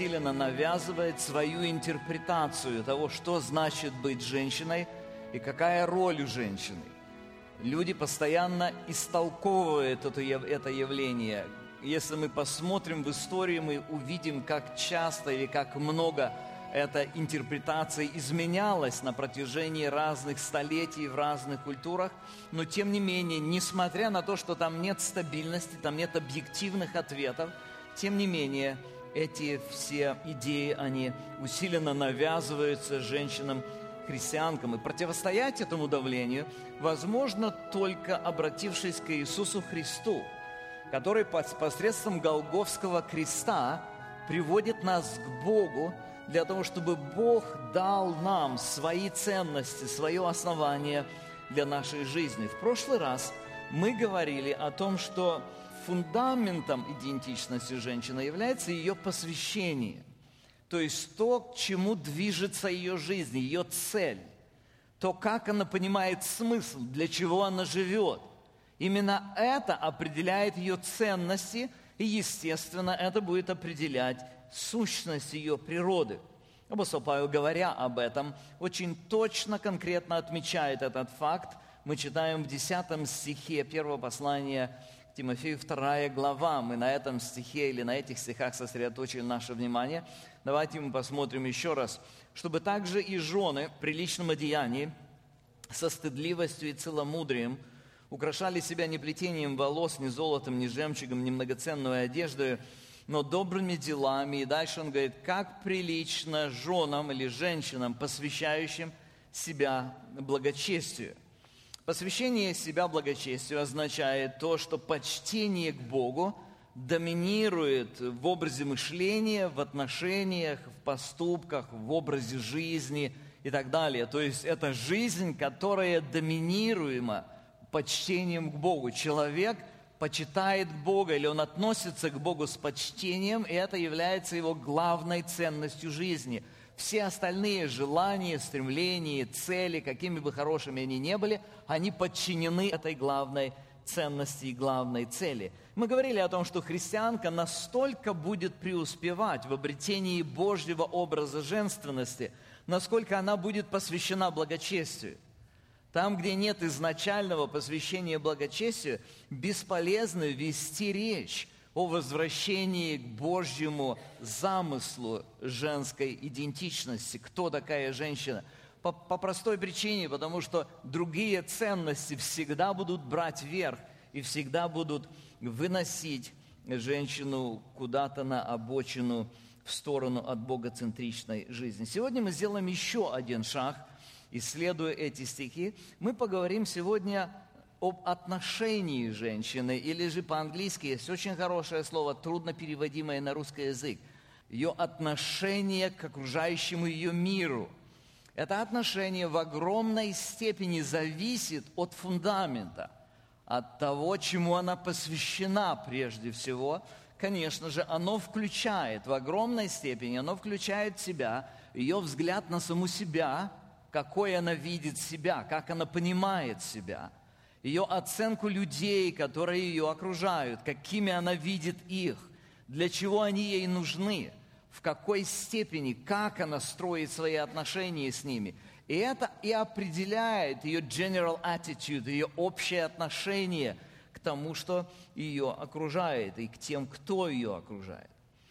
усиленно навязывает свою интерпретацию того, что значит быть женщиной и какая роль у женщины. Люди постоянно истолковывают это явление. Если мы посмотрим в историю, мы увидим, как часто или как много эта интерпретация изменялась на протяжении разных столетий в разных культурах. Но тем не менее, несмотря на то, что там нет стабильности, там нет объективных ответов, тем не менее, эти все идеи, они усиленно навязываются женщинам-христианкам. И противостоять этому давлению возможно только обратившись к Иисусу Христу, который посредством Голгофского креста приводит нас к Богу, для того, чтобы Бог дал нам свои ценности, свое основание для нашей жизни. В прошлый раз мы говорили о том, что фундаментом идентичности женщины является ее посвящение. То есть то, к чему движется ее жизнь, ее цель. То, как она понимает смысл, для чего она живет. Именно это определяет ее ценности, и, естественно, это будет определять сущность ее природы. Апостол Павел, говоря об этом, очень точно, конкретно отмечает этот факт. Мы читаем в 10 стихе 1 послания к Тимофею, 2 глава. Мы на этом стихе или на этих стихах сосредоточили наше внимание. Давайте мы посмотрим еще раз. «Чтобы также и жены в приличном одеянии, со стыдливостью и целомудрием, украшали себя не плетением волос, ни золотом, ни жемчугом, ни многоценной одеждой, но добрыми делами». И дальше он говорит, как прилично женам или женщинам, посвящающим себя благочестию. Посвящение себя благочестию означает то, что почтение к Богу доминирует в образе мышления, в отношениях, в поступках, в образе жизни и так далее. То есть это жизнь, которая доминируема почтением к Богу. Человек почитает Бога, или он относится к Богу с почтением, и это является его главной ценностью жизни. Все остальные желания, стремления, цели, какими бы хорошими они ни были, они подчинены этой главной ценности и главной цели. Мы говорили о том, что христианка настолько будет преуспевать в обретении Божьего образа женственности, насколько она будет посвящена благочестию. Там, где нет изначального посвящения благочестию, бесполезно вести речь о возвращении к Божьему замыслу женской идентичности. Кто такая женщина? По простой причине, потому что другие ценности всегда будут брать верх и всегда будут выносить женщину куда-то на обочину, в сторону от богоцентричной жизни. Сегодня мы сделаем еще один шаг. Исследуя эти стихи, мы поговорим сегодня об отношении женщины, или же по-английски есть очень хорошее слово, трудно переводимое на русский язык. Ее отношение к окружающему ее миру. Это отношение в огромной степени зависит от фундамента, от того, чему она посвящена прежде всего. Конечно же, оно включает в огромной степени, оно включает в себя ее взгляд на саму себя, какой она видит себя, как она понимает себя, ее оценку людей, которые ее окружают, какими она видит их, для чего они ей нужны, в какой степени, как она строит свои отношения с ними. И это и определяет ее general attitude, ее общее отношение к тому, что ее окружает, и к тем, кто ее окружает.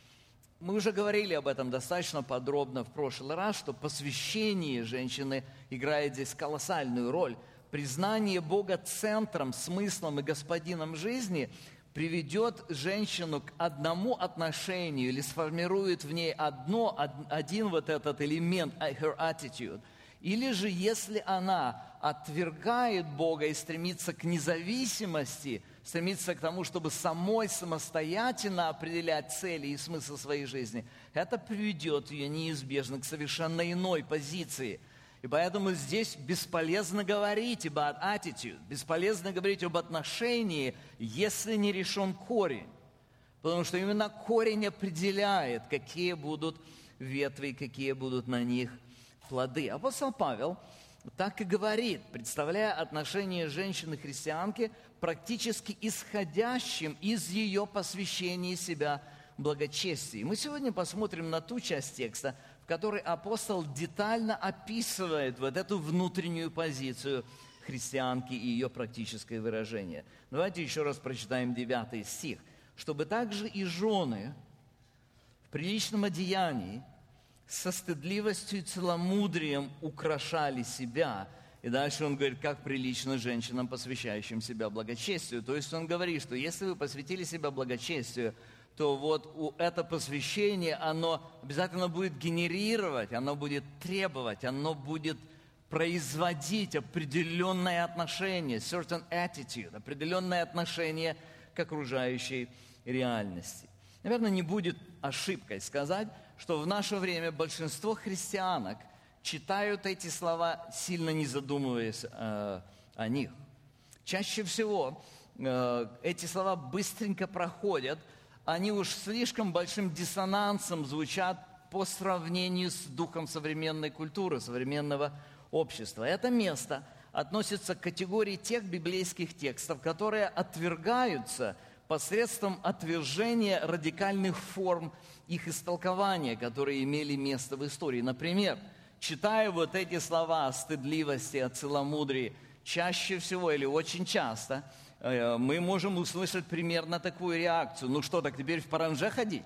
Мы уже говорили об этом достаточно подробно в прошлый раз, что посвящение женщины играет здесь колоссальную роль. Признание Бога центром, смыслом и господином жизни приведет женщину к одному отношению или сформирует в ней один вот этот элемент, her attitude. Или же, если она отвергает Бога и стремится к независимости, стремится к тому, чтобы самой самостоятельно определять цели и смысл своей жизни, это приведет ее неизбежно к совершенно иной позиции. И поэтому здесь бесполезно говорить об attitude, бесполезно говорить об отношении, если не решен корень. Потому что именно корень определяет, какие будут ветви, какие будут на них плоды. Апостол Павел так и говорит, представляя отношение женщины-христианки практически исходящим из ее посвящения себя благочестии. Мы сегодня посмотрим на ту часть текста, в которой апостол детально описывает вот эту внутреннюю позицию христианки и ее практическое выражение. Давайте еще раз прочитаем 9 стих. «Чтобы также и жены в приличном одеянии со стыдливостью и целомудрием украшали себя». И дальше он говорит, как прилично женщинам, посвящающим себя благочестию. То есть он говорит, что если вы посвятили себя благочестию, то вот это посвящение, оно обязательно будет генерировать, оно будет требовать, оно будет производить определенное отношение, certain attitude, определенное отношение к окружающей реальности. Наверное, не будет ошибкой сказать, что в наше время большинство христианок читают эти слова, сильно не задумываясь о них. Чаще всего эти слова быстренько проходят, они уж слишком большим диссонансом звучат по сравнению с духом современной культуры, современного общества. Это место относится к категории тех библейских текстов, которые отвергаются посредством отвержения радикальных форм их истолкования, которые имели место в истории. Например, читая вот эти слова о стыдливости, о целомудрии, чаще всего или очень часто мы можем услышать примерно такую реакцию. Ну что, так теперь в паранже ходить?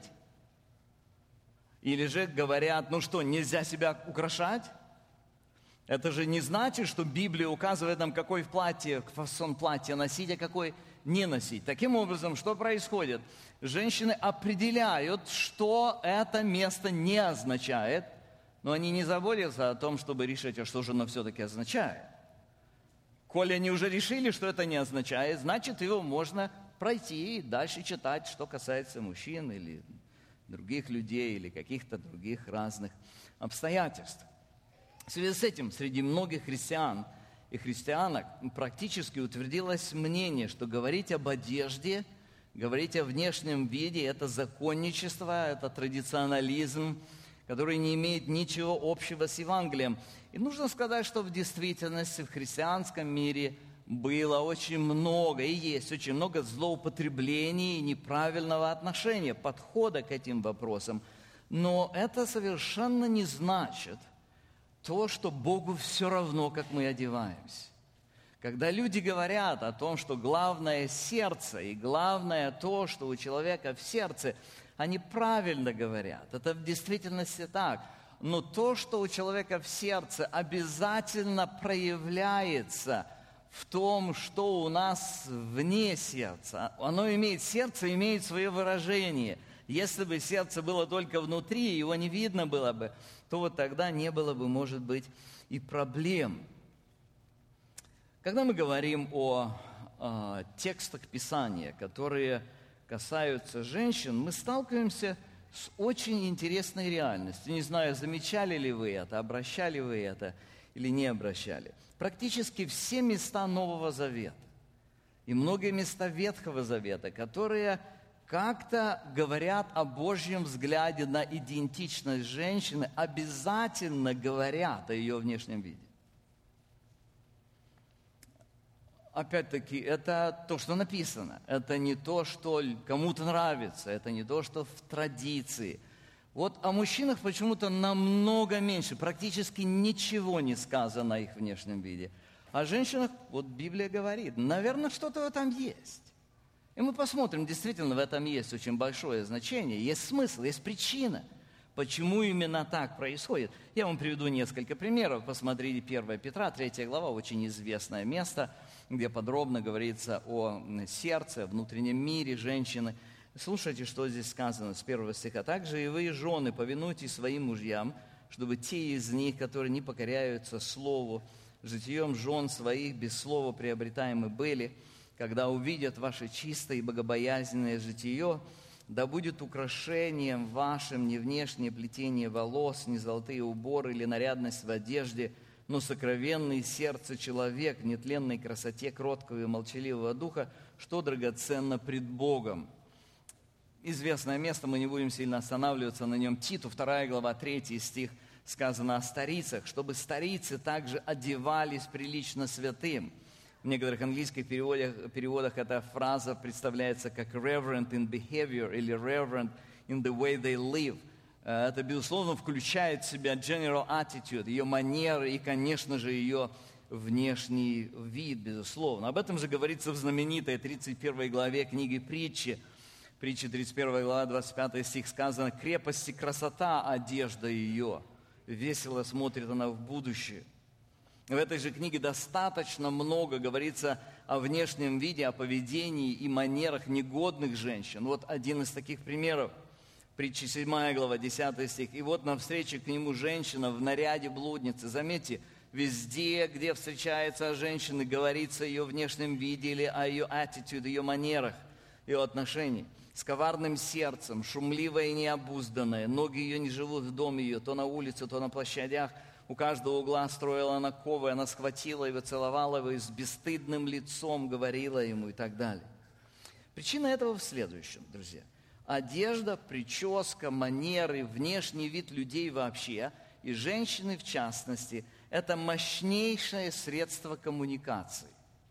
Или же говорят, ну что, нельзя себя украшать? Это же не значит, что Библия указывает нам, какой фасон платья носить, а какой не носить. Таким образом, что происходит? Женщины определяют, что это место не означает, но они не заботятся о том, чтобы решить, а что же оно все-таки означает. Коли они уже решили, что это не означает, значит, его можно пройти и дальше читать, что касается мужчин или других людей, или каких-то других разных обстоятельств. В связи с этим среди многих христиан и христианок практически утвердилось мнение, что говорить об одежде, говорить о внешнем виде – это законничество, это традиционализм, который не имеет ничего общего с Евангелием. И нужно сказать, что в действительности в христианском мире было очень много, и есть очень много злоупотреблений и неправильного отношения, подхода к этим вопросам. Но это совершенно не значит то, что Богу все равно, как мы одеваемся. Когда люди говорят о том, что главное сердце, и главное то, что у человека в сердце, они правильно говорят. Это в действительности так. Но то, что у человека в сердце, обязательно проявляется в том, что у нас вне сердца. Оно имеет сердце, имеет свое выражение. Если бы сердце было только внутри, его не видно было бы, то вот тогда не было бы, может быть, и проблем. Когда мы говорим о текстах Писания, которые касаются женщин, мы сталкиваемся с очень интересной реальностью. Не знаю, замечали ли вы это, обращали вы это или не обращали. Практически все места Нового Завета и многие места Ветхого Завета, которые как-то говорят о Божьем взгляде на идентичность женщины, обязательно говорят о ее внешнем виде. Опять-таки, это то, что написано. Это не то, что кому-то нравится. Это не то, что в традиции. Вот о мужчинах почему-то намного меньше. Практически ничего не сказано о их внешнем виде. О женщинах, вот Библия говорит, наверное, что-то в этом есть. И мы посмотрим, действительно, в этом есть очень большое значение. Есть смысл, есть причина, почему именно так происходит. Я вам приведу несколько примеров. Посмотрите 1 Петра, 3 глава, очень известное место, где подробно говорится о сердце, внутреннем мире женщины. Слушайте, что здесь сказано с 1 стиха. «Также и вы, жены, повинуйтесь своим мужьям, чтобы те из них, которые не покоряются слову, житием жен своих без слова приобретаемы были, когда увидят ваше чистое и богобоязненное житие, да будет украшением вашим не внешнее плетение волос, не золотые уборы или нарядность в одежде, но сокровенный сердце человек в нетленной красоте кроткого и молчаливого духа, что драгоценно пред Богом». Известное место, мы не будем сильно останавливаться на нем. Титу, 2 глава, 3 стих, сказано о старицах, чтобы старицы также одевались прилично святым. В некоторых английских переводах эта фраза представляется как reverent in behavior или reverent in the way they live. Это, безусловно, включает в себя general attitude, ее манеры и, конечно же, ее внешний вид, безусловно. Об этом же говорится в знаменитой 31 главе книги «Притчи». Притчи 31 глава, 25 стих сказано: «Крепость и красота одежда ее, весело смотрит она в будущее». В этой же книге достаточно много говорится о внешнем виде, о поведении и манерах негодных женщин. Вот один из таких примеров. Притча 7 глава, 10 стих. «И вот навстречу к нему женщина в наряде блудницы». Заметьте, везде, где встречается женщина, говорится о ее внешнем виде или о ее attitude, ее манерах, ее отношениях. «С коварным сердцем, шумливая и необузданная, ноги ее не живут в доме ее, то на улице, то на площадях. У каждого угла строила она ковы, она схватила его, целовала его и с бесстыдным лицом говорила ему» и так далее. Причина этого в следующем, друзья. Одежда, прическа, манеры, внешний вид людей вообще, и женщины в частности, это мощнейшее средство коммуникации.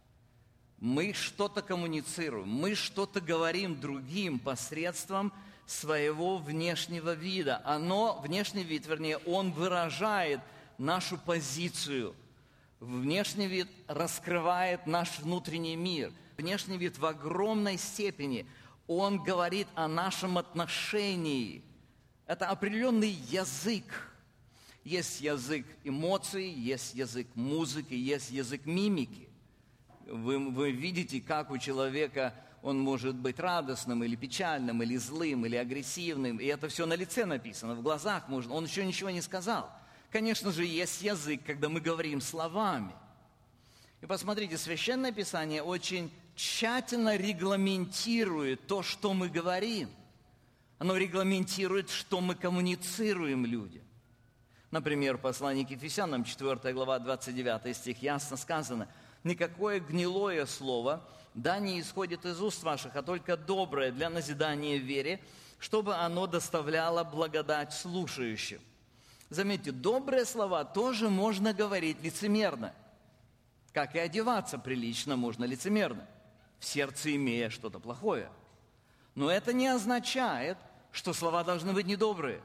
Мы что-то коммуницируем, мы что-то говорим другим посредством своего внешнего вида. Внешний вид, он выражает нашу позицию. Внешний вид раскрывает наш внутренний мир. Внешний вид в огромной степени он говорит о нашем отношении. Это определенный язык. Есть язык эмоций, есть язык музыки, есть язык мимики. Вы видите, как у человека он может быть радостным или печальным, или злым, или агрессивным. И это все на лице написано, в глазах можно. Он еще ничего не сказал. Конечно же, есть язык, когда мы говорим словами. И посмотрите, Священное Писание очень тщательно регламентирует то, что мы говорим. Оно регламентирует, что мы коммуницируем людям. Например, в послании к Ефесянам, 4 глава, 29 стих, ясно сказано: «Никакое гнилое слово, да, не исходит из уст ваших, а только доброе для назидания в вере, чтобы оно доставляло благодать слушающим». Заметьте, добрые слова тоже можно говорить лицемерно. Как и одеваться прилично можно лицемерно, в сердце имея что-то плохое. Но это не означает, что слова должны быть недобрые.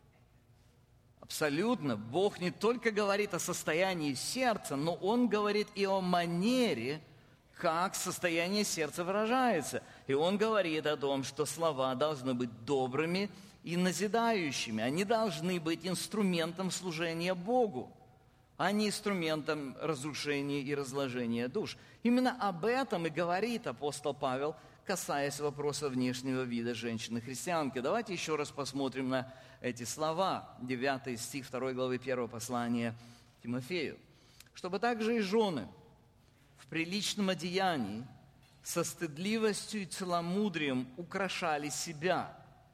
Абсолютно. Бог не только говорит о состоянии сердца, но Он говорит и о манере, как состояние сердца выражается. И Он говорит о том, что слова должны быть добрыми и назидающими. Они должны быть инструментом служения Богу, а не инструментом разрушения и разложения душ. Именно об этом и говорит апостол Павел, касаясь вопроса внешнего вида женщины-христианки. Давайте еще раз посмотрим на эти слова. 9 стих 2 главы 1 послания Тимофею. «Чтобы также и жены в приличном одеянии со стыдливостью и целомудрием украшали себя».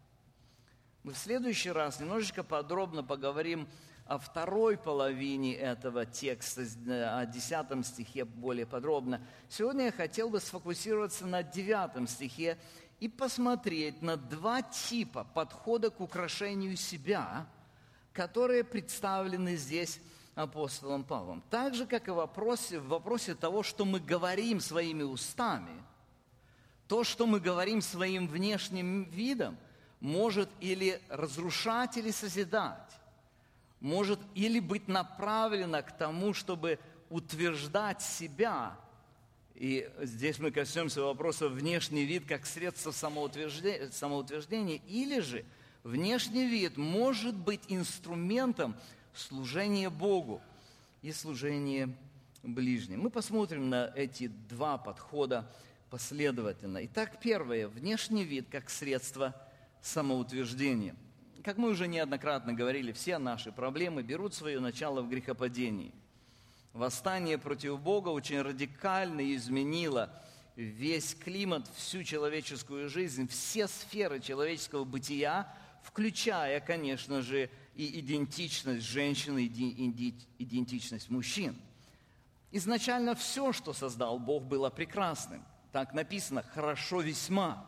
Мы в следующий раз немножечко подробно поговорим о второй половине этого текста, о 10 стихе более подробно. Сегодня я хотел бы сфокусироваться на 9 стихе и посмотреть на два типа подхода к украшению себя, которые представлены здесь апостолом Павлом. Так же, как и в вопросе того, что мы говорим своими устами, то, что мы говорим своим внешним видом, может или разрушать, или созидать. Может или быть направлено к тому, чтобы утверждать себя. И здесь мы коснемся вопроса внешний вид как средство самоутверждения, или же внешний вид может быть инструментом служения Богу и служения ближним. Мы посмотрим на эти два подхода последовательно. Итак, первое. Внешний вид как средство самоутверждения. Как мы уже неоднократно говорили, все наши проблемы берут свое начало в грехопадении. Восстание против Бога очень радикально изменило весь климат, всю человеческую жизнь, все сферы человеческого бытия, включая, конечно же, и идентичность женщин, и идентичность мужчин. Изначально все, что создал Бог, было прекрасным. Так написано: «хорошо весьма».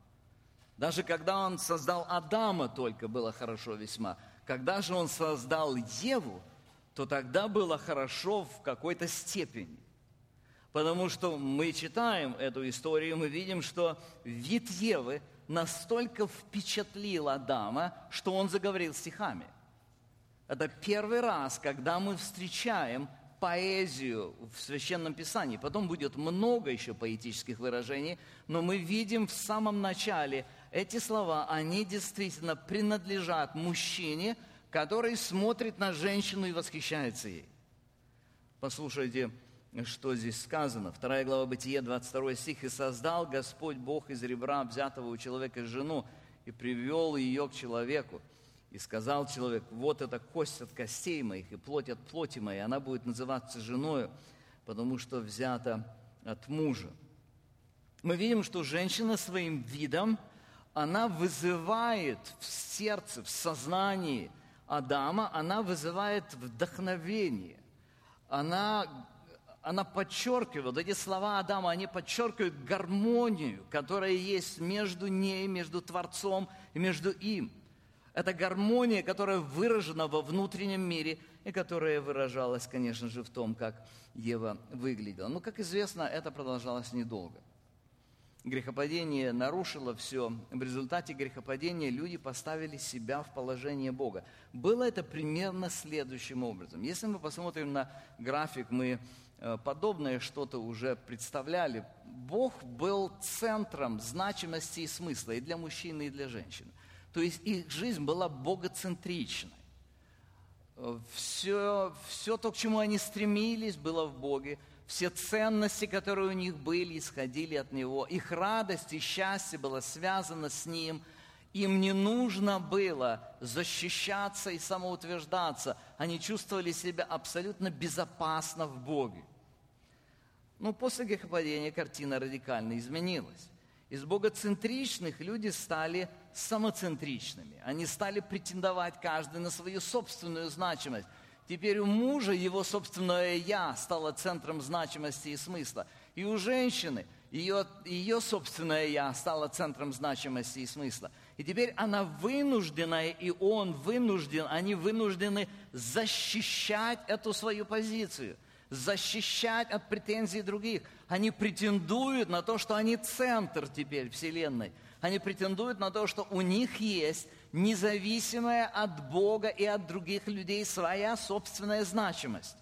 Даже когда Он создал Адама, только было хорошо весьма. Когда же Он создал Еву, то тогда было хорошо в какой-то степени. Потому что мы читаем эту историю, мы видим, что вид Евы настолько впечатлил Адама, что он заговорил стихами. Это первый раз, когда мы встречаем поэзию в Священном Писании. Потом будет много еще поэтических выражений, но мы видим в самом начале эти слова, они действительно принадлежат мужчине, который смотрит на женщину и восхищается ей. Послушайте, что здесь сказано. 2 глава Бытие, 22 стих. «И создал Господь Бог из ребра, взятого у человека, жену, и привел ее к человеку. И сказал человек: вот это кость от костей моих и плоть от плоти моей, она будет называться женою, потому что взята от мужа». Мы видим, что женщина своим видом, она вызывает в сердце, в сознании Адама, она вызывает вдохновение. Она подчеркивает, эти слова Адама, они подчеркивают гармонию, которая есть между ней, между Творцом и между им. Это гармония, которая выражена во внутреннем мире и которая выражалась, конечно же, в том, как Ева выглядела. Но, как известно, это продолжалось недолго. Грехопадение нарушило все. В результате грехопадения люди поставили себя в положение Бога. Было это примерно следующим образом. Если мы посмотрим на график, мы подобное что-то уже представляли. Бог был центром значимости и смысла и для мужчины, и для женщины. То есть их жизнь была богоцентричной. Все то, к чему они стремились, было в Боге. Все ценности, которые у них были, исходили от Него. Их радость и счастье было связано с Ним. Им не нужно было защищаться и самоутверждаться. Они чувствовали себя абсолютно безопасно в Боге. Но после грехопадения картина радикально изменилась. Из богоцентричных люди стали самоцентричными. Они стали претендовать каждый на свою собственную значимость. Теперь у мужа его собственное «я» стало центром значимости и смысла. И у женщины ее собственное «я» стало центром значимости и смысла. И теперь она вынуждена, и он вынужден, они вынуждены защищать эту свою позицию, защищать от претензий других. Они претендуют на то, что они центр теперь Вселенной. Они претендуют на то, что у них есть независимая от Бога и от других людей своя собственная значимость.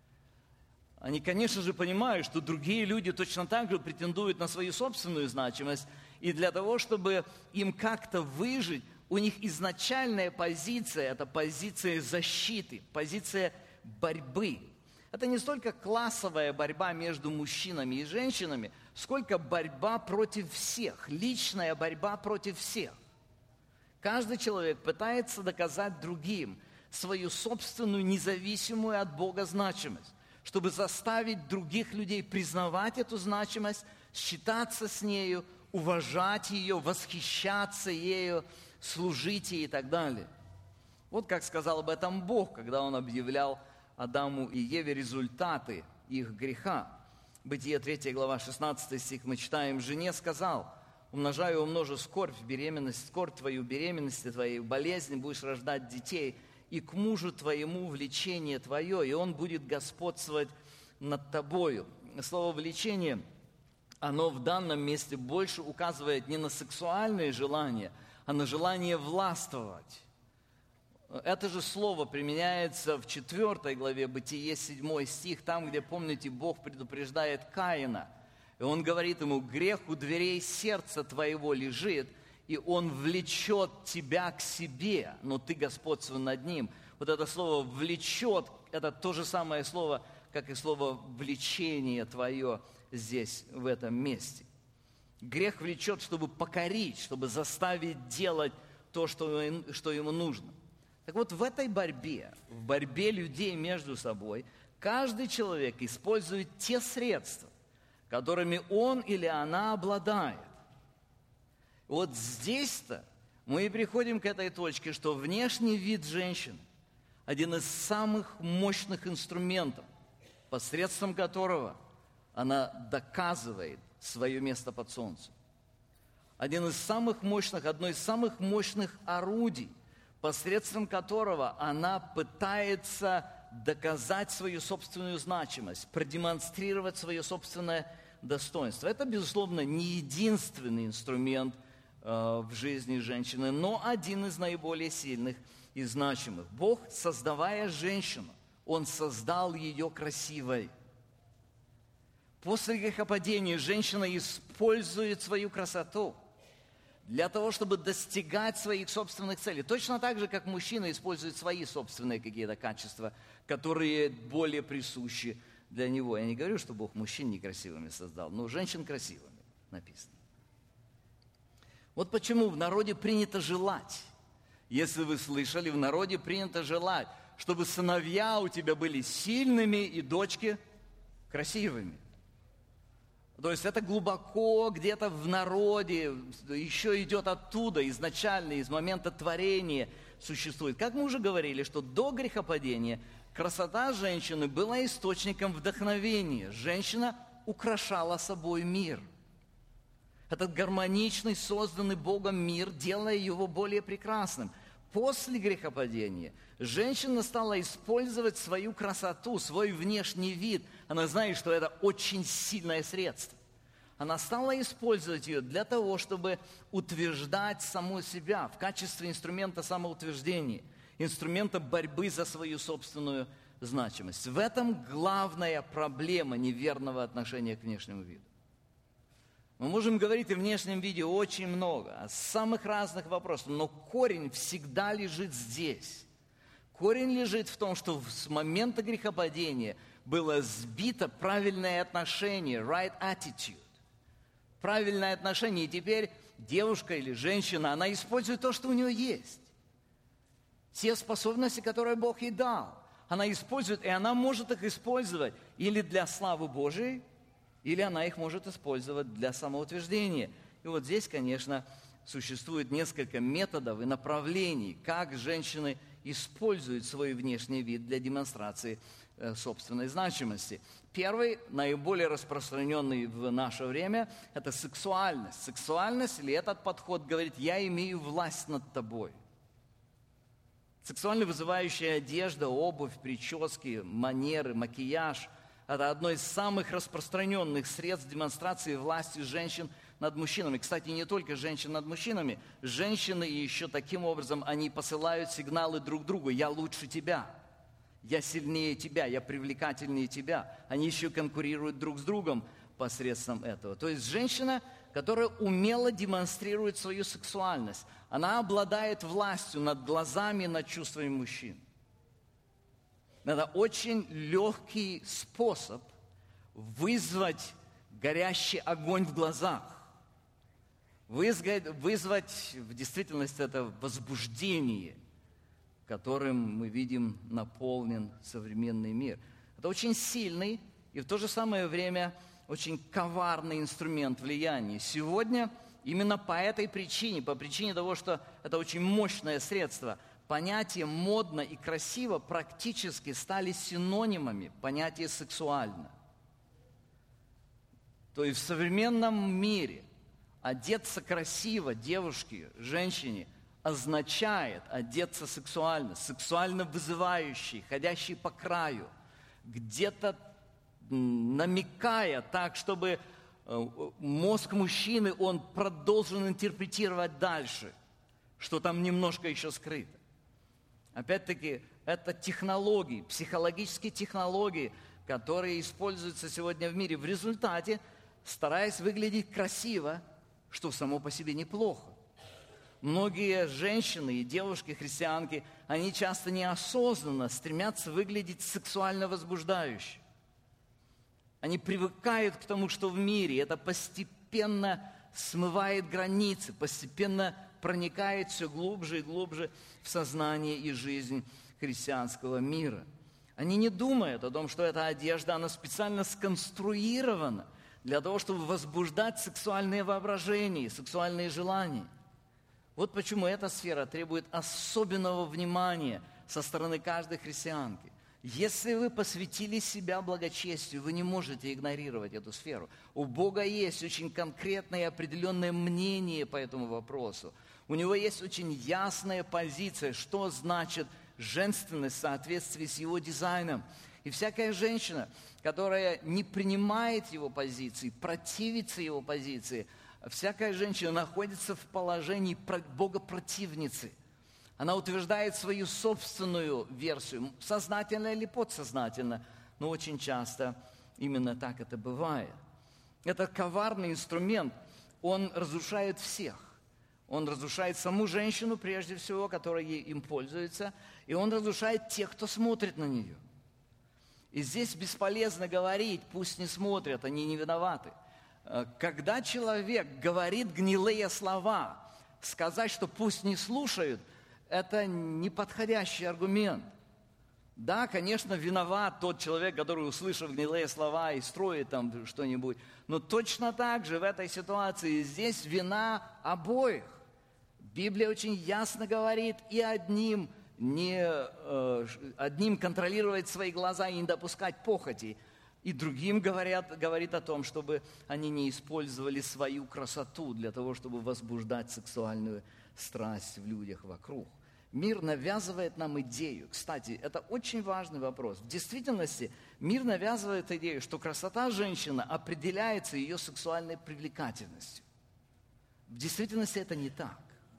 Они, конечно же, понимают, что другие люди точно так же претендуют на свою собственную значимость. И для того, чтобы им как-то выжить, у них изначальная позиция – это позиция защиты, позиция борьбы. Это не столько классовая борьба между мужчинами и женщинами, сколько борьба против всех, личная борьба против всех. Каждый человек пытается доказать другим свою собственную независимую от Бога значимость, чтобы заставить других людей признавать эту значимость, считаться с нею, уважать ее, восхищаться ею, служить ей и так далее. Вот как сказал об этом Бог, когда Он объявлял Адаму и Еве результаты их греха. Бытие 3 глава 16 стих мы читаем: «Жене сказал: умножаю, умножу скорбь, беременность, скорбь твою, беременности твоей, в болезни будешь рождать детей, и к мужу твоему влечение твое, и он будет господствовать над тобою». Слово «влечение», оно в данном месте больше указывает не на сексуальные желания, а на желание властвовать. Это же слово применяется в 4 главе Бытие, 7 стих, там, где, помните, Бог предупреждает Каина. И Он говорит ему: грех у дверей сердца твоего лежит, и он влечет тебя к себе, но ты господствуй над ним. Вот это слово «влечет» – это то же самое слово, как и слово «влечение» твое здесь, в этом месте. Грех влечет, чтобы покорить, чтобы заставить делать то, что ему нужно. Так вот, в этой борьбе, в борьбе людей между собой, каждый человек использует те средства, которыми он или она обладает. Вот здесь-то мы и приходим к этой точке, что внешний вид женщины – один из самых мощных инструментов, посредством которого она доказывает свое место под солнцем. Одно из самых мощных орудий, посредством которого она пытается доказать свою собственную значимость, продемонстрировать свое собственное достоинство. Это, безусловно, не единственный инструмент в жизни женщины, но один из наиболее сильных и значимых. Бог, создавая женщину, Он создал ее красивой. После грехопадения женщина использует свою красоту для того, чтобы достигать своих собственных целей. Точно так же, как мужчина использует свои собственные какие-то качества, которые более присущи для него. Я не говорю, что Бог мужчин некрасивыми создал, но женщин красивыми написано. Вот почему в народе принято желать. Если вы слышали, в народе принято желать, чтобы сыновья у тебя были сильными и дочки красивыми. То есть это глубоко где-то в народе, еще идет оттуда, изначально, из момента творения существует. Как мы уже говорили, что до грехопадения красота женщины была источником вдохновения. Женщина украшала собой мир. Этот гармоничный, созданный Богом мир, делая его более прекрасным. После грехопадения женщина стала использовать свою красоту, свой внешний вид. Она знает, что это очень сильное средство. Она стала использовать ее для того, чтобы утверждать саму себя в качестве инструмента самоутверждения, инструмента борьбы за свою собственную значимость. В этом главная проблема неверного отношения к внешнему виду. Мы можем говорить о внешнем виде очень много, о самых разных вопросах, но корень всегда лежит здесь. Корень лежит в том, что с момента грехопадения было сбито правильное отношение, right attitude. Правильное отношение, и теперь девушка или женщина, она использует то, что у нее есть. Те способности, которые Бог ей дал, она использует, и она может их использовать или для славы Божией, или она их может использовать для самоутверждения. И вот здесь, конечно, существует несколько методов и направлений, как женщины используют свой внешний вид для демонстрации собственной значимости. Первый, наиболее распространенный в наше время, это сексуальность. Сексуальность или этот подход говорит: «Я имею власть над тобой». Сексуально вызывающая одежда, обувь, прически, манеры, макияж – это одно из самых распространенных средств демонстрации власти женщин над мужчинами. Кстати, не только женщин над мужчинами. Женщины еще таким образом, они посылают сигналы друг другу: «Я лучше тебя», «Я сильнее тебя», «Я привлекательнее тебя». Они еще конкурируют друг с другом посредством этого. То есть женщина, которая умело демонстрирует свою сексуальность, она обладает властью над глазами, над чувствами мужчин. Это очень легкий способ вызвать горящий огонь в глазах, вызвать в действительности это возбуждение, которым мы видим наполнен современный мир. Это очень сильный и в то же самое время очень коварный инструмент влияния. Сегодня именно по этой причине, по причине того, что это очень мощное средство, понятие «модно» и «красиво» практически стали синонимами понятия «сексуально». То есть в современном мире одеться красиво девушке, женщине означает одеться сексуально, сексуально вызывающий, ходящий по краю, где-то намекая так, чтобы мозг мужчины, он продолжен интерпретировать дальше, что там немножко еще скрыто. Опять-таки, это технологии, психологические технологии, которые используются сегодня в мире. В результате, стараясь выглядеть красиво, что само по себе неплохо. Многие женщины и девушки-христианки, они часто неосознанно стремятся выглядеть сексуально возбуждающе. Они привыкают к тому, что в мире. Это постепенно смывает границы, постепенно проникает все глубже и глубже в сознание и жизнь христианского мира. Они не думают о том, что эта одежда, она специально сконструирована для того, чтобы возбуждать сексуальное воображение, сексуальные желания. Вот почему эта сфера требует особенного внимания со стороны каждой христианки. Если вы посвятили себя благочестию, вы не можете игнорировать эту сферу. У Бога есть очень конкретное и определенное мнение по этому вопросу. У Него есть очень ясная позиция, что значит женственность в соответствии с Его дизайном. И всякая женщина, которая не принимает Его позиции, противится Его позиции, Всякая женщина находится в положении богопротивницы. Она утверждает свою собственную версию, сознательно или подсознательно, но очень часто именно так это бывает. Это коварный инструмент, он разрушает всех. Он разрушает саму женщину, прежде всего, которая им пользуется, и он разрушает тех, кто смотрит на нее. И здесь бесполезно говорить, пусть не смотрят, они не виноваты. Когда человек говорит гнилые слова, сказать, что пусть не слушают, это неподходящий аргумент. Да, конечно, виноват тот человек, который, услышав гнилые слова и строит там что-нибудь, но точно так же в этой ситуации здесь вина обоих. Библия очень ясно говорит, и одним контролировать свои глаза и не допускать похоти, и другим говорит о том, чтобы они не использовали свою красоту для того, чтобы возбуждать сексуальную страсть в людях вокруг. Мир навязывает нам идею. Кстати, это очень важный вопрос. В действительности мир навязывает идею, что красота женщины определяется ее сексуальной привлекательностью. В действительности это не так.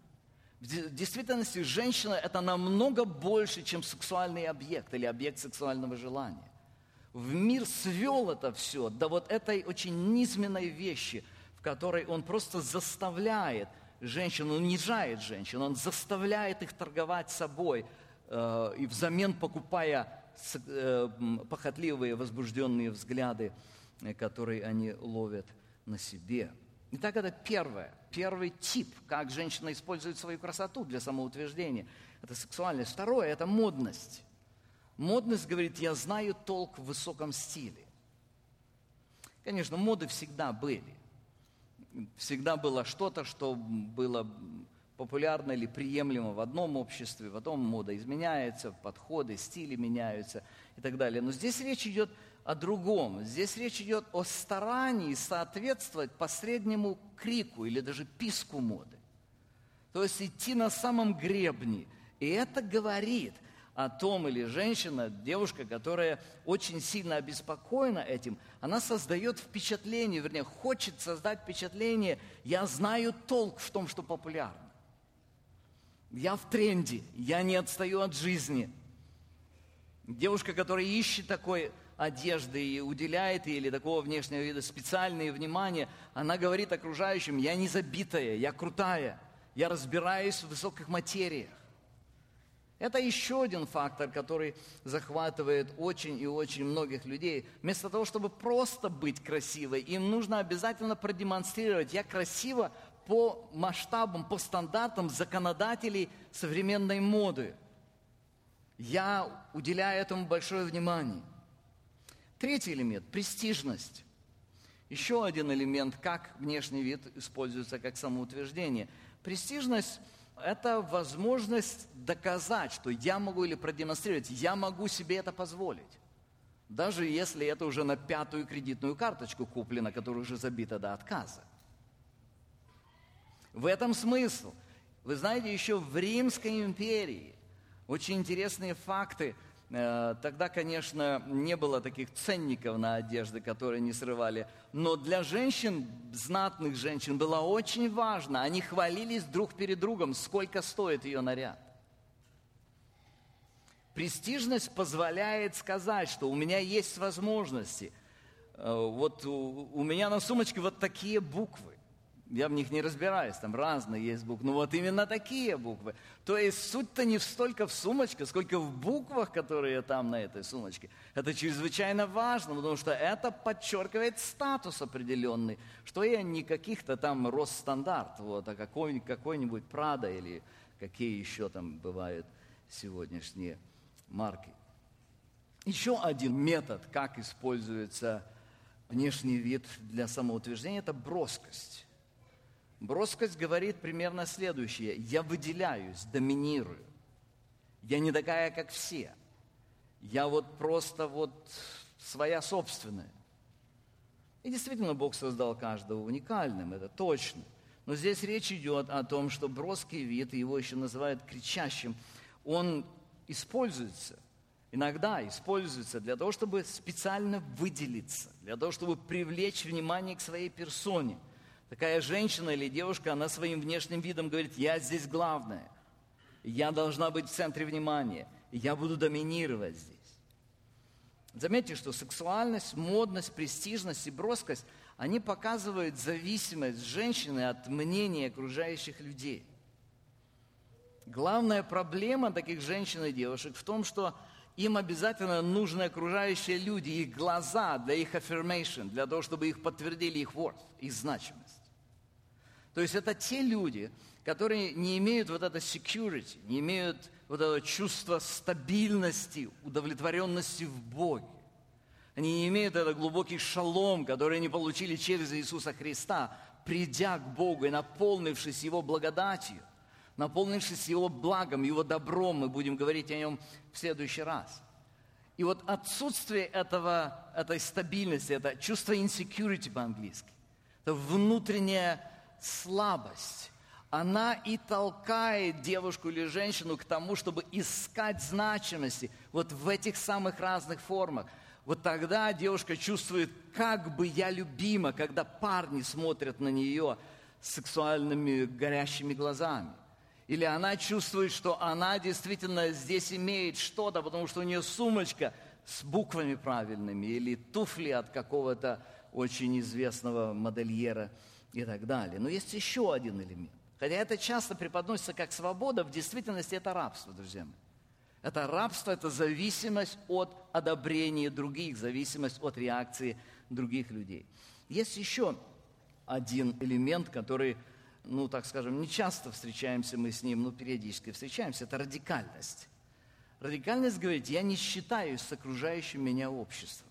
В действительности женщина – это намного больше, чем сексуальный объект или объект сексуального желания. В мир свел это все до вот этой очень низменной вещи, в которой он просто заставляет женщину, унижает женщин, он заставляет их торговать собой и взамен покупая похотливые, возбужденные взгляды, которые они ловят на себе. Итак, это первый тип, как женщина использует свою красоту для самоутверждения. Это сексуальность. Второе – это модность. Модность говорит, я знаю толк в высоком стиле. Конечно, моды всегда были. Всегда было что-то, что было популярно или приемлемо в одном обществе, потом мода изменяется, подходы, стили меняются и так далее. Но здесь речь идет о другом. Здесь речь идет о старании соответствовать последнему крику или даже писку моды. То есть идти на самом гребне. И это говорит о том, или женщина, девушка, которая очень сильно обеспокоена этим, она создает впечатление, вернее, хочет создать впечатление, я знаю толк в том, что популярно. Я в тренде, я не отстаю от жизни. Девушка, которая ищет такой одежды и уделяет ей или такого внешнего вида специальное внимание, она говорит окружающим, я не забитая, я крутая, я разбираюсь в высоких материях. Это еще один фактор, который захватывает очень и очень многих людей. Вместо того, чтобы просто быть красивой, им нужно обязательно продемонстрировать, я красива по масштабам, по стандартам законодателей современной моды. Я уделяю этому большое внимание. Третий элемент – престижность. Еще один элемент, как внешний вид используется как самоутверждение. Престижность – это возможность доказать, что я могу или продемонстрировать, я могу себе это позволить. Даже если это уже на 5-ю кредитную карточку куплено, которая уже забита до отказа. В этом смысл. Вы знаете, еще в Римской империи очень интересные факты. Тогда, конечно, не было таких ценников на одежды, которые не срывали. Но для женщин, знатных женщин, было очень важно. Они хвалились друг перед другом, сколько стоит ее наряд. Престижность позволяет сказать, что у меня есть возможности. Вот у меня на сумочке вот такие буквы. Я в них не разбираюсь, там разные есть буквы, но вот именно такие буквы. То есть суть-то не столько в сумочке, сколько в буквах, которые там на этой сумочке. Это чрезвычайно важно, потому что это подчеркивает статус определенный, что я не каких-то там Росстандарт, вот, а какой-нибудь Прада или какие еще там бывают сегодняшние марки. Еще один метод, как используется внешний вид для самоутверждения, это броскость. Броскость говорит примерно следующее. Я выделяюсь, доминирую. Я не такая, как все. Я вот просто вот своя собственная. И действительно, Бог создал каждого уникальным, это точно. Но здесь речь идет о том, что броский вид, его еще называют кричащим, он используется, иногда используется для того, чтобы специально выделиться, для того, чтобы привлечь внимание к своей персоне. Такая женщина или девушка, она своим внешним видом говорит: я здесь главная, я должна быть в центре внимания, я буду доминировать здесь. Заметьте, что сексуальность, модность, престижность и броскость, они показывают зависимость женщины от мнения окружающих людей. Главная проблема таких женщин и девушек в том, что им обязательно нужны окружающие люди, их глаза для их affirmation, для того, чтобы их подтвердили их worth, их значимость. То есть это те люди, которые не имеют вот это security, не имеют вот это чувство стабильности, удовлетворенности в Боге. Они не имеют этот глубокий шалом, который они получили через Иисуса Христа, придя к Богу и наполнившись Его благодатью, наполнившись Его благом, Его добром. Мы будем говорить о Нем в следующий раз. И вот отсутствие этой стабильности, это чувство insecurity по-английски, это внутренняя слабость, она и толкает девушку или женщину к тому, чтобы искать значимости вот в этих самых разных формах. Вот тогда девушка чувствует, как бы я любима, когда парни смотрят на нее сексуальными горящими глазами. Или она чувствует, что она действительно здесь имеет что-то, потому что у нее сумочка с буквами правильными, или туфли от какого-то очень известного модельера и так далее. Но есть еще один элемент. Хотя это часто преподносится как свобода, в действительности это рабство, друзья мои. Это рабство, это зависимость от одобрения других, зависимость от реакции других людей. Есть еще один элемент, который, так скажем, не часто встречаемся мы с ним, но периодически встречаемся, это радикальность. Радикальность говорит: я не считаюсь с окружающим меня обществом.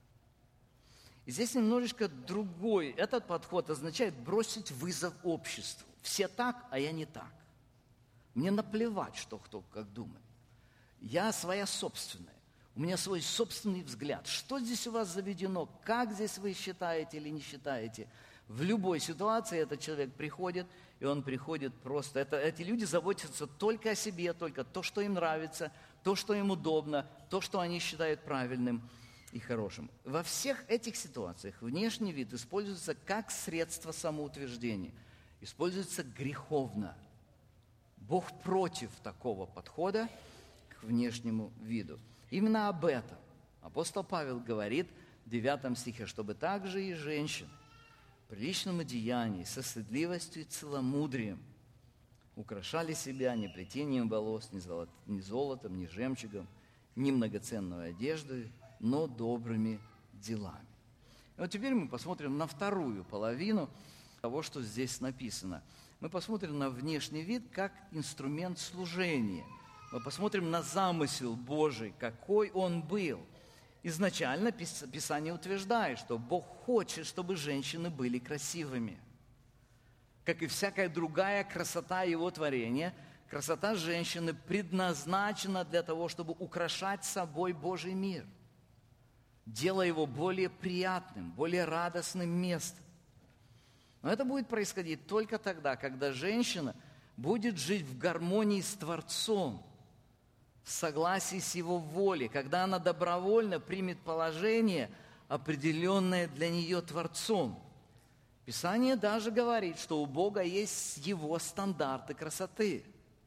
И здесь немножечко другой. Этот подход означает бросить вызов обществу. Все так, а я не так. Мне наплевать, что кто как думает. Я своя собственная. У меня свой собственный взгляд. Что здесь у вас заведено? Как здесь вы считаете или не считаете? В любой ситуации этот человек приходит, и он приходит просто. Эти люди заботятся только о себе, только то, что им нравится, то, что им удобно, то, что они считают правильным и хорошим. Во всех этих ситуациях внешний вид используется как средство самоутверждения, используется греховно. Бог против такого подхода к внешнему виду. Именно об этом апостол Павел говорит в 9 стихе, чтобы также и женщины в приличном одеянии, со стыдливостью и целомудрием украшали себя не плетением волос, ни золотом, ни жемчугом, ни многоценной одеждой, но добрыми делами. И вот теперь мы посмотрим на вторую половину того, что здесь написано. Мы посмотрим на внешний вид как инструмент служения. Мы посмотрим на замысел Божий, какой он был. Изначально Писание утверждает, что Бог хочет, чтобы женщины были красивыми. Как и всякая другая красота Его творения, красота женщины предназначена для того, чтобы украшать собой Божий мир, делая его более приятным, более радостным местом. Но это будет происходить только тогда, когда женщина будет жить в гармонии с Творцом, в согласии с Его волей, когда она добровольно примет положение, определенное для нее Творцом. Писание даже говорит, что у Бога есть Его стандарты красоты.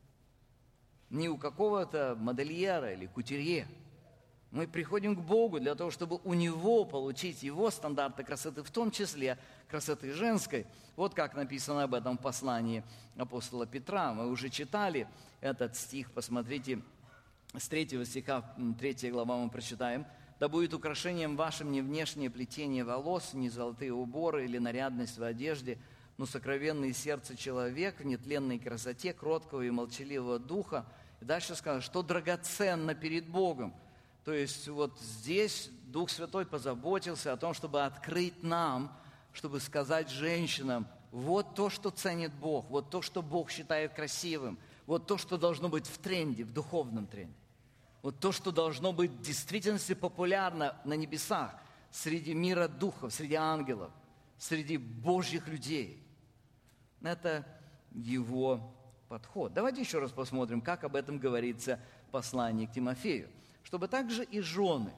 Не у какого-то модельера или кутюрье. Мы приходим к Богу для того, чтобы у Него получить Его стандарты красоты, в том числе красоты женской. Вот как написано об этом в послании апостола Петра. Мы уже читали этот стих, посмотрите, с 3 стиха, 3 глава мы прочитаем. «Да будет украшением вашим не внешнее плетение волос, не золотые уборы или нарядность в одежде, но сокровенный сердце человек в нетленной красоте, кроткого и молчаливого духа». И дальше сказано, что драгоценно перед Богом. То есть вот здесь Дух Святой позаботился о том, чтобы открыть нам, чтобы сказать женщинам, вот то, что ценит Бог, вот то, что Бог считает красивым, вот то, что должно быть в тренде, в духовном тренде. Вот то, что должно быть в действительности популярно на небесах, среди мира духов, среди ангелов, среди Божьих людей. Это Его подход. Давайте еще раз посмотрим, как об этом говорится в послании к Тимофею. Чтобы также и жены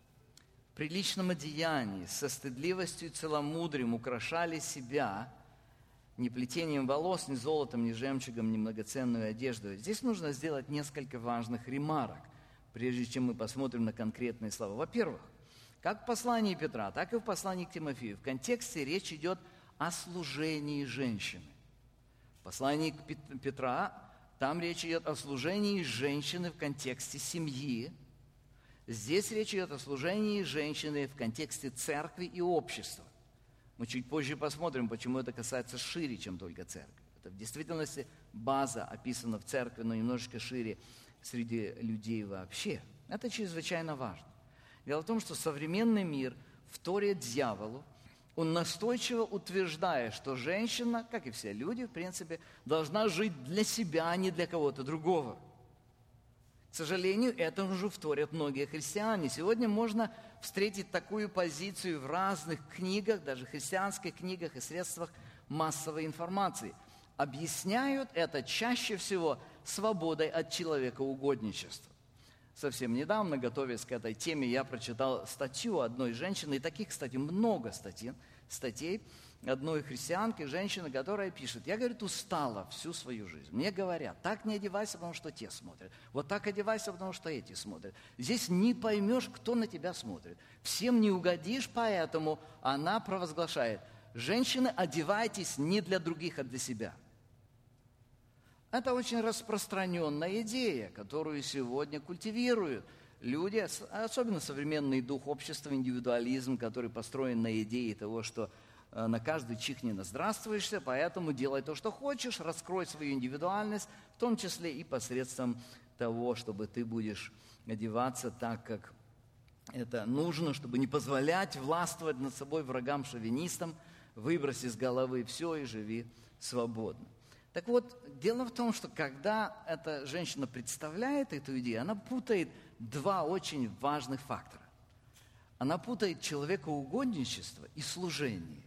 в приличном одеянии, со стыдливостью и целомудрием украшали себя ни плетением волос, ни золотом, ни жемчугом, ни многоценную одежду. Здесь нужно сделать несколько важных ремарок, прежде чем мы посмотрим на конкретные слова. Во-первых, как в послании Петра, так и в послании к Тимофею, в контексте речь идет о служении женщины. В послании к Петра там речь идет о служении женщины в контексте семьи. Здесь речь идет о служении женщины в контексте церкви и общества. Мы чуть позже посмотрим, почему это касается шире, чем только церкви. Это в действительности база описана в церкви, но немножечко шире среди людей вообще. Это чрезвычайно важно. Дело в том, что современный мир вторит дьяволу. Он настойчиво утверждает, что женщина, как и все люди, в принципе, должна жить для себя, а не для кого-то другого. К сожалению, этому же вторят многие христиане. Сегодня можно встретить такую позицию в разных книгах, даже христианских книгах и средствах массовой информации. Объясняют это чаще всего свободой от человекоугодничества. Совсем недавно, готовясь к этой теме, я прочитал статью одной женщины, и таких, кстати, много статей одной христианки, женщины, которая пишет: я, говорит, устала всю свою жизнь. Мне говорят, так не одевайся, потому что те смотрят. Вот так одевайся, потому что эти смотрят. Здесь не поймешь, кто на тебя смотрит. Всем не угодишь, поэтому она провозглашает: женщины, одевайтесь не для других, а для себя. Это очень распространенная идея, которую сегодня культивируют люди, особенно современный дух общества, индивидуализм, который построен на идее того, что на каждый чихни наздравствуешься, поэтому делай то, что хочешь, раскрой свою индивидуальность, в том числе и посредством того, чтобы ты будешь одеваться так, как это нужно, чтобы не позволять властвовать над собой врагам-шовинистам, выбрось из головы все и живи свободно. Так вот, дело в том, что когда эта женщина представляет эту идею, она путает два очень важных фактора. Она путает человекоугодничество и служение.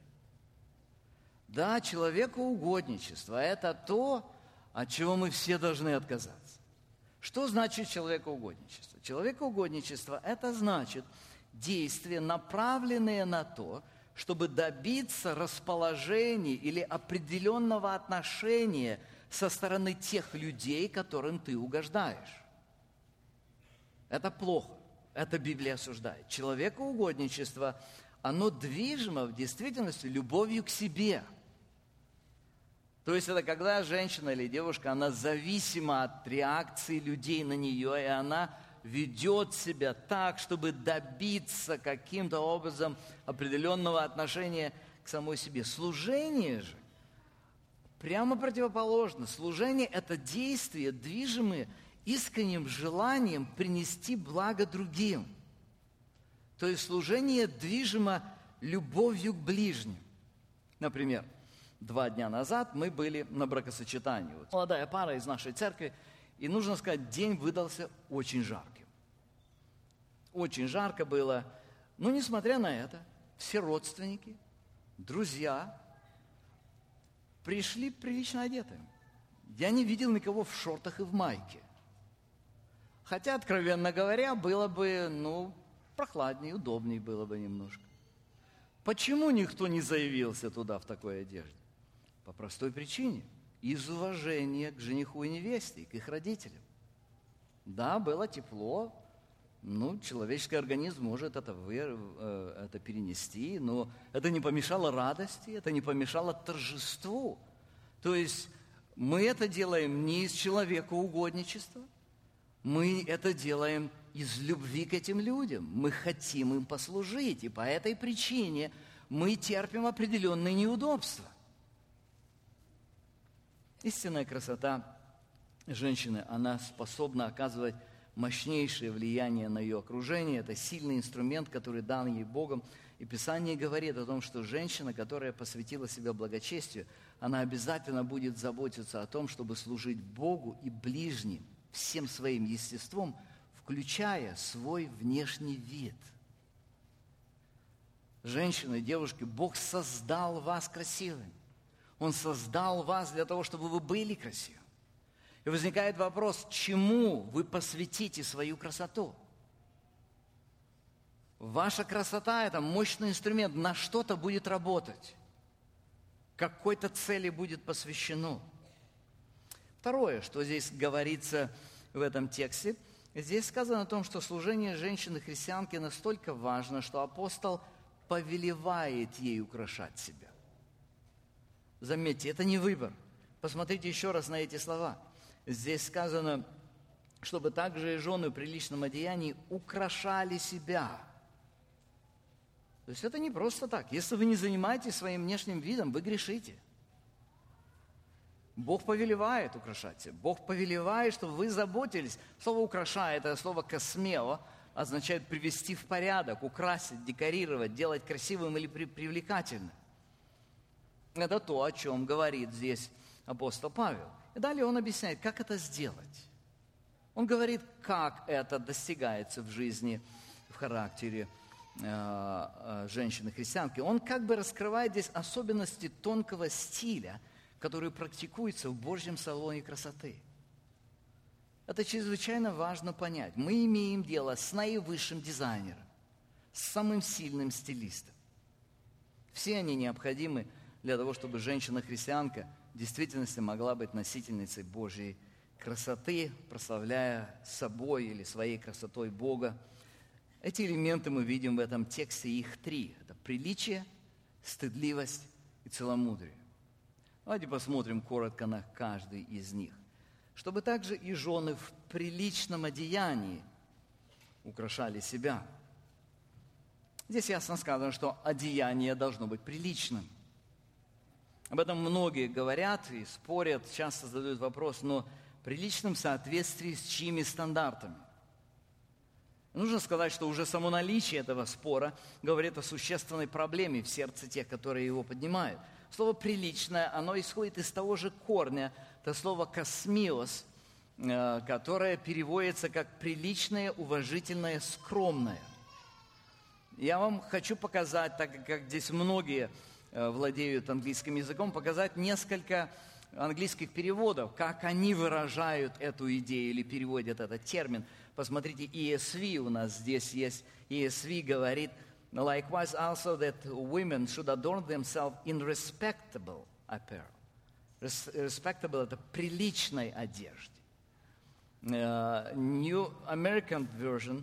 Да, человекоугодничество – это то, от чего мы все должны отказаться. Что значит человекоугодничество? Человекоугодничество – это значит действия, направленные на то, чтобы добиться расположения или определенного отношения со стороны тех людей, которым ты угождаешь. Это плохо. Это Библия осуждает. Человекоугодничество, оно движимо в действительности любовью к себе. То есть это когда женщина или девушка, она зависима от реакции людей на нее, и она ведет себя так, чтобы добиться каким-то образом определенного отношения к самой себе. Служение же прямо противоположно. Служение – это действия, движимые искренним желанием принести благо другим. То есть служение движимо любовью к ближним. Например, 2 дня назад мы были на бракосочетании. Вот молодая пара из нашей церкви, и, нужно сказать, день выдался очень жарким. Очень жарко было. Но, несмотря на это, все родственники, друзья пришли прилично одетыми. Я не видел никого в шортах и в майке. Хотя, откровенно говоря, было бы, прохладнее, удобнее было бы немножко. Почему никто не заявился туда в такой одежде? По простой причине. Из уважения к жениху и невесте, к их родителям. Да, было тепло, человеческий организм может это перенести, но это не помешало радости, это не помешало торжеству. То есть мы это делаем не из человекоугодничества, мы это делаем из любви к этим людям. Мы хотим им послужить, и по этой причине мы терпим определенные неудобства. Истинная красота женщины, она способна оказывать мощнейшее влияние на ее окружение. Это сильный инструмент, который дан ей Богом. И Писание говорит о том, что женщина, которая посвятила себя благочестию, она обязательно будет заботиться о том, чтобы служить Богу и ближним всем своим естеством, включая свой внешний вид. Женщины, девушки, Бог создал вас красивыми. Он создал вас для того, чтобы вы были красивы. И возникает вопрос, чему вы посвятите свою красоту? Ваша красота – это мощный инструмент, на что-то будет работать. какой-то цели будет посвящено. Второе, что здесь говорится в этом тексте, здесь сказано о том, что служение женщины-христианки настолько важно, что апостол повелевает ей украшать себя. Заметьте, это не выбор. Посмотрите еще раз на эти слова. Здесь сказано, чтобы также и жены в приличном одеянии украшали себя. То есть это не просто так. Если вы не занимаетесь своим внешним видом, вы грешите. Бог повелевает украшать себя. Бог повелевает, чтобы вы заботились. Слово «украшая» – это слово «космео», означает привести в порядок, украсить, декорировать, делать красивым или привлекательным. Это то, о чем говорит здесь апостол Павел. И далее он объясняет, как это сделать. Он говорит, как это достигается в жизни, в характере женщины-христианки. Он как бы раскрывает здесь особенности тонкого стиля, который практикуется в Божьем салоне красоты. Это чрезвычайно важно понять. Мы имеем дело с наивысшим дизайнером, с самым сильным стилистом. Все они необходимы для того, чтобы женщина-христианка в действительности могла быть носительницей Божьей красоты, прославляя собой или своей красотой Бога. Эти элементы мы видим в этом тексте, их три. Это приличие, стыдливость и целомудрие. Давайте посмотрим коротко на каждый из них. Чтобы также и жены в приличном одеянии украшали себя. Здесь ясно сказано, что одеяние должно быть приличным. Об этом многие говорят и спорят, часто задают вопрос, но приличным в соответствии с чьими стандартами? Нужно сказать, что уже само наличие этого спора говорит о существенной проблеме в сердце тех, которые его поднимают. Слово «приличное», оно исходит из того же корня, это слово «космиос», которое переводится как «приличное, уважительное, скромное». Я вам хочу показать, так как здесь многие владеют английским языком, показать несколько английских переводов, как они выражают эту идею или переводят этот термин. Посмотрите, ESV у нас здесь есть. ESV говорит, likewise also that women should adorn themselves in respectable apparel. Respectable – это приличной одежде. New American Version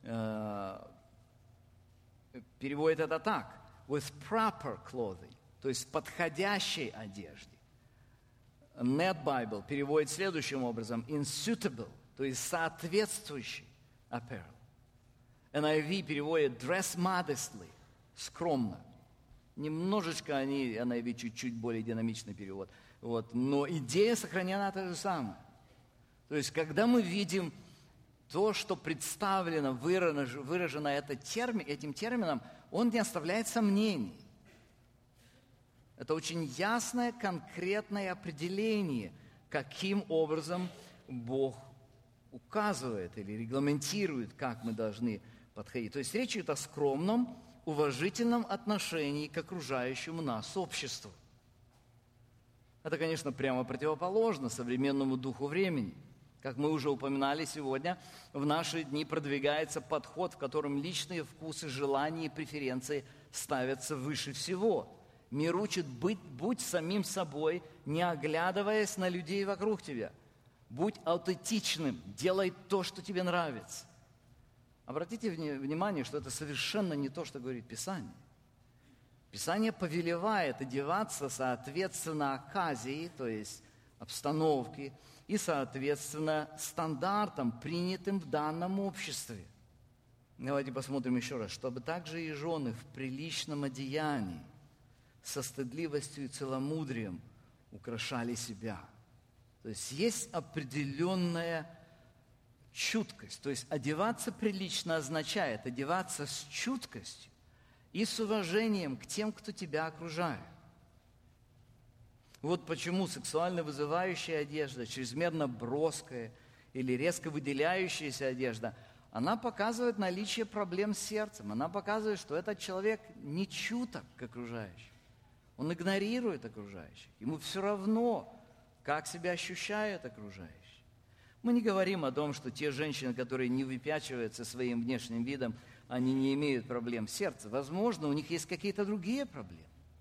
переводит это так, with proper clothing, то есть подходящей одежде. Net Bible переводит следующим образом, in suitable, то есть соответствующий apparel. NIV переводит dress modestly, скромно. Немножечко NIV чуть-чуть более динамичный перевод. Но идея сохранена та же самая. То есть, когда мы видим то, что представлено, выражено этим термином, он не оставляет сомнений. Это очень ясное, конкретное определение, каким образом Бог указывает или регламентирует, как мы должны подходить. То есть речь идет о скромном, уважительном отношении к окружающему нас обществу. Это, конечно, прямо противоположно современному духу времени. Как мы уже упоминали сегодня, в наши дни продвигается подход, в котором личные вкусы, желания и преференции ставятся выше всего. Мир учит будь самим собой, не оглядываясь на людей вокруг тебя. Будь аутентичным, делай то, что тебе нравится. Обратите внимание, что это совершенно не то, что говорит Писание. Писание повелевает одеваться соответственно оказии, то есть обстановке, и соответственно стандартам, принятым в данном обществе. Давайте посмотрим еще раз. Чтобы также и жены в приличном одеянии, со стыдливостью и целомудрием украшали себя. То есть определенная чуткость. То есть одеваться прилично означает одеваться с чуткостью и с уважением к тем, кто тебя окружает. Вот почему сексуально вызывающая одежда, чрезмерно броская или резко выделяющаяся одежда, она показывает наличие проблем с сердцем. Она показывает, что этот человек не чуток к окружающим. Он игнорирует окружающих. Ему все равно, как себя ощущают окружающие. Мы не говорим о том, что те женщины, которые не выпячиваются своим внешним видом, они не имеют проблем в сердце. Возможно, у них есть какие-то другие проблемы.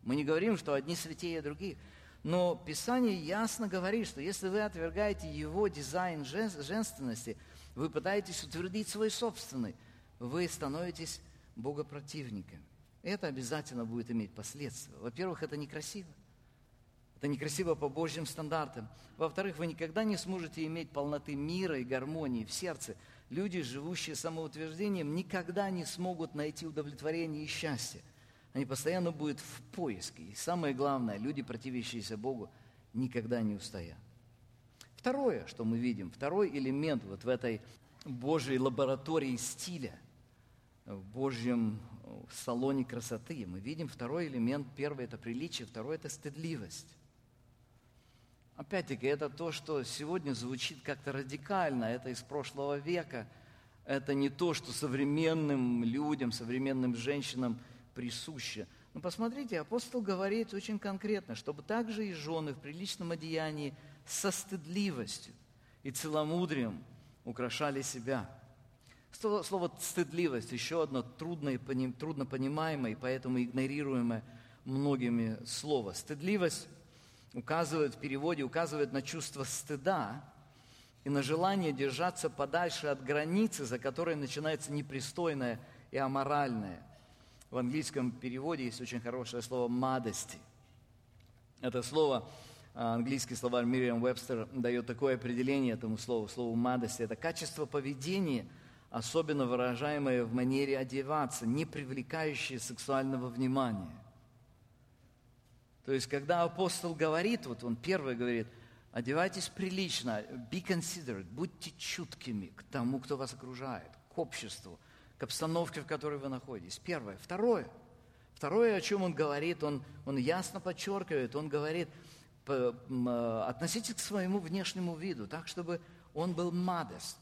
Мы не говорим, что одни святее других. Но Писание ясно говорит, что если вы отвергаете его дизайн женственности, вы пытаетесь утвердить свой собственный, вы становитесь богопротивниками. Это обязательно будет иметь последствия. Во-первых, это некрасиво. Это некрасиво по Божьим стандартам. Во-вторых, вы никогда не сможете иметь полноты мира и гармонии в сердце. Люди, живущие самоутверждением, никогда не смогут найти удовлетворение и счастье. Они постоянно будут в поиске. И самое главное, люди, противящиеся Богу, никогда не устоят. Второе, что мы видим, второй элемент вот в этой Божьей лаборатории стиля, в Божьем салоне красоты, мы видим второй элемент. Первый – это приличие, второй – это стыдливость. Опять-таки, это то, что сегодня звучит как-то радикально, это из прошлого века. Это не то, что современным людям, современным женщинам присуще. Но посмотрите, апостол говорит очень конкретно, чтобы также и жены в приличном одеянии со стыдливостью и целомудрием украшали себя. Слово «стыдливость» еще одно трудно понимаемое и поэтому игнорируемое многими слово. Стыдливость в переводе указывает на чувство стыда и на желание держаться подальше от границы, за которой начинается непристойное и аморальное. В английском переводе есть очень хорошее слово «modesty». Это слово, английский словарь Merriam-Webster дает такое определение этому слову «modesty». Это качество поведения, особенно выражаемое в манере одеваться, не привлекающее сексуального внимания. То есть, когда апостол говорит, вот он первый говорит, одевайтесь прилично, be considerate, будьте чуткими к тому, кто вас окружает, к обществу, к обстановке, в которой вы находитесь. Первое. Второе, о чем он говорит, он ясно подчеркивает, он говорит, относитесь к своему внешнему виду так, чтобы он был modest,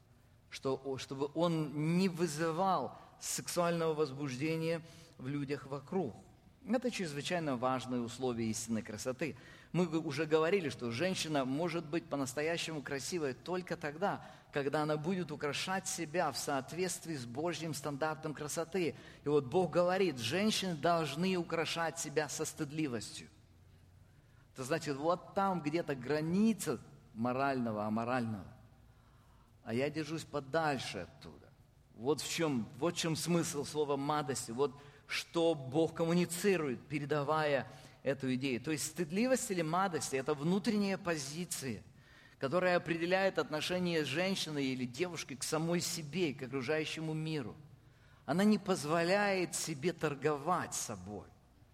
чтобы он не вызывал сексуального возбуждения в людях вокруг. Это чрезвычайно важное условие истинной красоты. Мы уже говорили, что женщина может быть по-настоящему красивой только тогда, когда она будет украшать себя в соответствии с Божьим стандартом красоты. И вот Бог говорит, женщины должны украшать себя со стыдливостью. Это значит, вот там где-то граница морального, аморального. А я держусь подальше оттуда. Вот в чем смысл слова «мадости». Вот что Бог коммуницирует, передавая эту идею. То есть стыдливость или мадость – это внутренняя позиция, которая определяет отношение женщины или девушки к самой себе и к окружающему миру. Она не позволяет себе торговать собой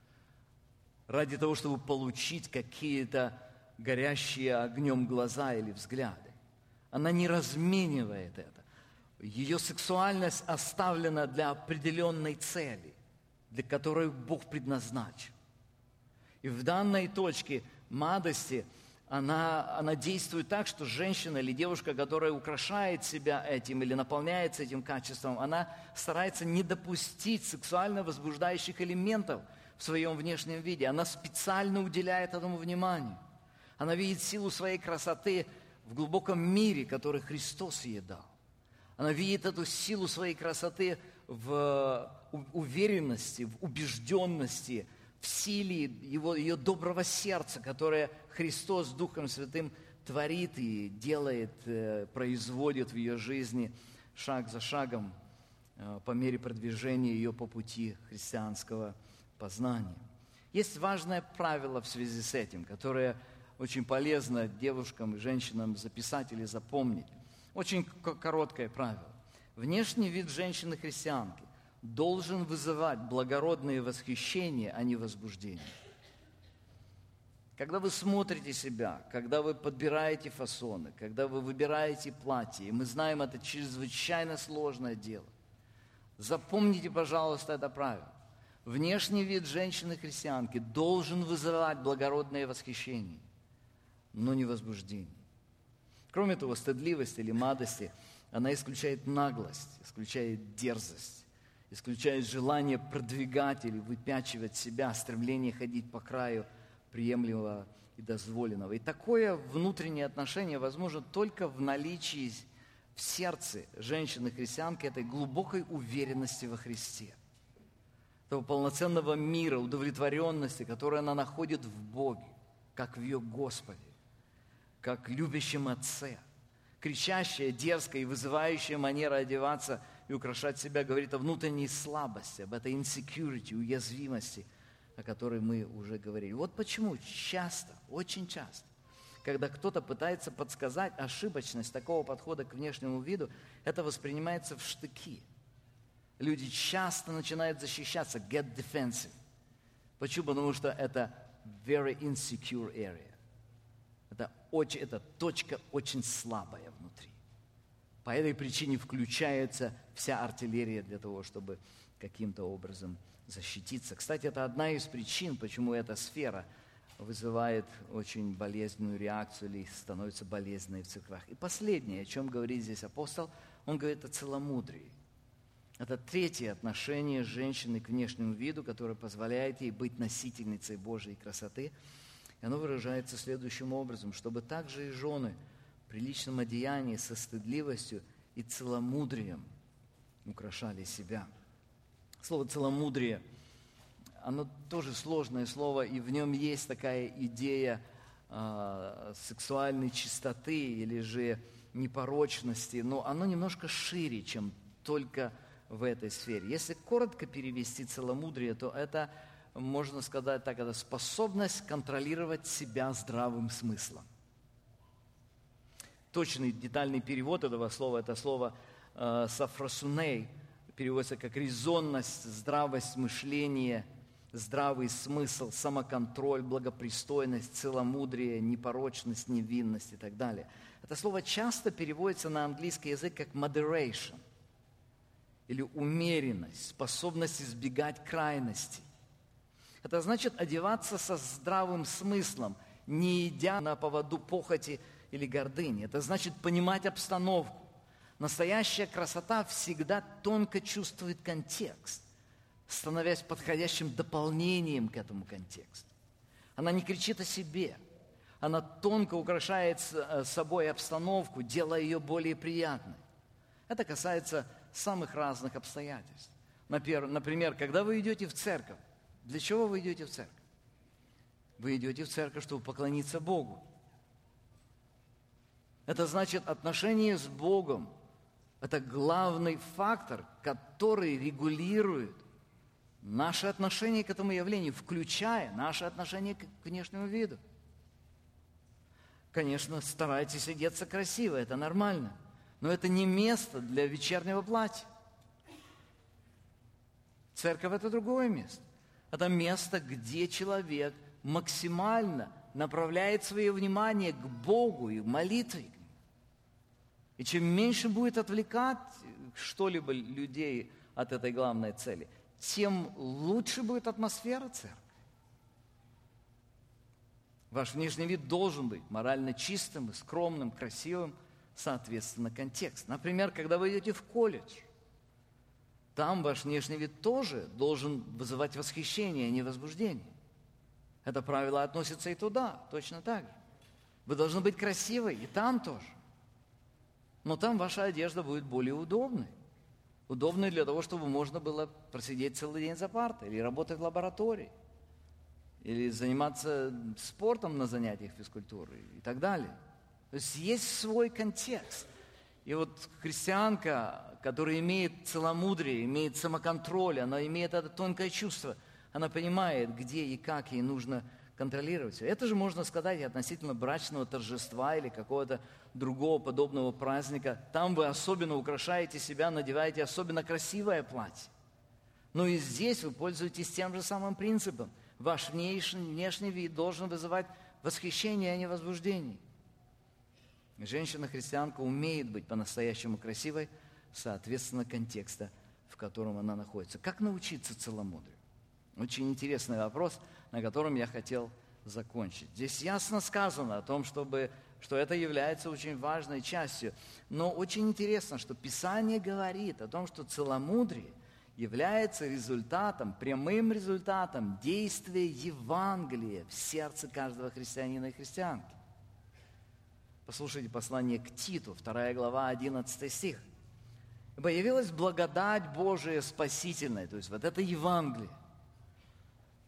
ради того, чтобы получить какие-то горящие огнем глаза или взгляды. Она не разменивает это. Ее сексуальность оставлена для определенной цели, для которой Бог предназначил. И в данной точке мадости она действует так, что женщина или девушка, которая украшает себя этим или наполняется этим качеством, она старается не допустить сексуально возбуждающих элементов в своем внешнем виде. Она специально уделяет этому внимание. Она видит силу своей красоты в глубоком мире, который Христос ей дал. Она видит эту силу своей красоты в уверенности, в убежденности, в силе ее доброго сердца, которое Христос Духом Святым творит и делает, производит в ее жизни шаг за шагом по мере продвижения ее по пути христианского познания. Есть важное правило в связи с этим, которое очень полезно девушкам и женщинам записать или запомнить. Очень короткое правило. Внешний вид женщины-христианки должен вызывать благородное восхищение, а не возбуждение. Когда вы смотрите себя, когда вы подбираете фасоны, когда вы выбираете платье, и мы знаем, это чрезвычайно сложное дело, запомните, пожалуйста, это правило. Внешний вид женщины-христианки должен вызывать благородное восхищение, но не возбуждение. Кроме того, стыдливость или мадости, она исключает наглость, исключает дерзость, исключает желание продвигать или выпячивать себя, стремление ходить по краю приемлемого и дозволенного. И такое внутреннее отношение возможно только в наличии в сердце женщины-христианки этой глубокой уверенности во Христе. этого полноценного мира, удовлетворенности, которую она находит в Боге, как в ее Господе, как любящем Отце. Кричащая, дерзкая и вызывающая манера одеваться и украшать себя говорит о внутренней слабости, об этой insecurity, уязвимости, о которой мы уже говорили. Вот почему часто, очень часто, когда кто-то пытается подсказать ошибочность такого подхода к внешнему виду, это воспринимается в штыки. Люди часто начинают защищаться, get defensive. Почему? Потому что это very insecure area. Это точка очень слабая внутри. По этой причине включается вся артиллерия для того, чтобы каким-то образом защититься. Кстати, это одна из причин, почему эта сфера вызывает очень болезненную реакцию или становится болезненной в церквях. И последнее, о чем говорит здесь апостол, он говорит о целомудрии. Это третье отношение женщины к внешнему виду, которое позволяет ей быть носительницей Божьей красоты. И оно выражается следующим образом, чтобы также и жены в приличном одеянии со стыдливостью и целомудрием украшали себя. Слово «целомудрие», оно тоже сложное слово, и в нем есть такая идея сексуальной чистоты или же непорочности, но оно немножко шире, чем только в этой сфере. Если коротко перевести целомудрие, то это, можно сказать так, это способность контролировать себя здравым смыслом. Точный детальный перевод этого слова, это слово «сафросуней», переводится как резонность, здравость мышления, здравый смысл, самоконтроль, благопристойность, целомудрие, непорочность, невинность и так далее. Это слово часто переводится на английский язык как moderation или умеренность, способность избегать крайностей. Это значит одеваться со здравым смыслом, не идя на поводу похоти или гордыни. Это значит понимать обстановку. Настоящая красота всегда тонко чувствует контекст, становясь подходящим дополнением к этому контексту. Она не кричит о себе. Она тонко украшает собой обстановку, делая ее более приятной. Это касается самых разных обстоятельств. Например, когда вы идете в церковь, для чего вы идете в церковь? Вы идете в церковь, чтобы поклониться Богу. Это значит, отношение с Богом – это главный фактор, который регулирует наше отношение к этому явлению, включая наше отношение к внешнему виду. Конечно, старайтесь одеться красиво, это нормально, но это не место для вечернего платья. Церковь – это другое место. Это место, где человек максимально направляет свое внимание к Богу и молитве. И чем меньше будет отвлекать что-либо людей от этой главной цели, тем лучше будет атмосфера церкви. Ваш внешний вид должен быть морально чистым и скромным, красивым, соответственно, контекст. Например, когда вы идете в колледж, там ваш внешний вид тоже должен вызывать восхищение, а не возбуждение. Это правило относится и туда, точно так же. Вы должны быть красивой, и там тоже. Но там ваша одежда будет более удобной. Удобной для того, чтобы можно было просидеть целый день за партой, или работать в лаборатории, или заниматься спортом на занятиях физкультуры и так далее. То есть есть свой контекст. И вот христианка, которая имеет целомудрие, имеет самоконтроль, она имеет это тонкое чувство, она понимает, где и как ей нужно контролировать все. Это же можно сказать и относительно брачного торжества или какого-то другого подобного праздника. Там вы особенно украшаете себя, надеваете особенно красивое платье. Но и здесь вы пользуетесь тем же самым принципом. Ваш внешний вид должен вызывать восхищение, а не возбуждение. Женщина-христианка умеет быть по-настоящему красивой, соответственно, контекста, в котором она находится. Как научиться целомудрию? Очень интересный вопрос, на котором я хотел закончить. Здесь ясно сказано о том, что это является очень важной частью. Но очень интересно, что Писание говорит о том, что целомудрие является результатом, прямым результатом действия Евангелия в сердце каждого христианина и христианки. Послушайте послание к Титу, 2 глава, 11 стих. «Ибо явилась благодать Божия спасительная», то есть вот это Евангелие,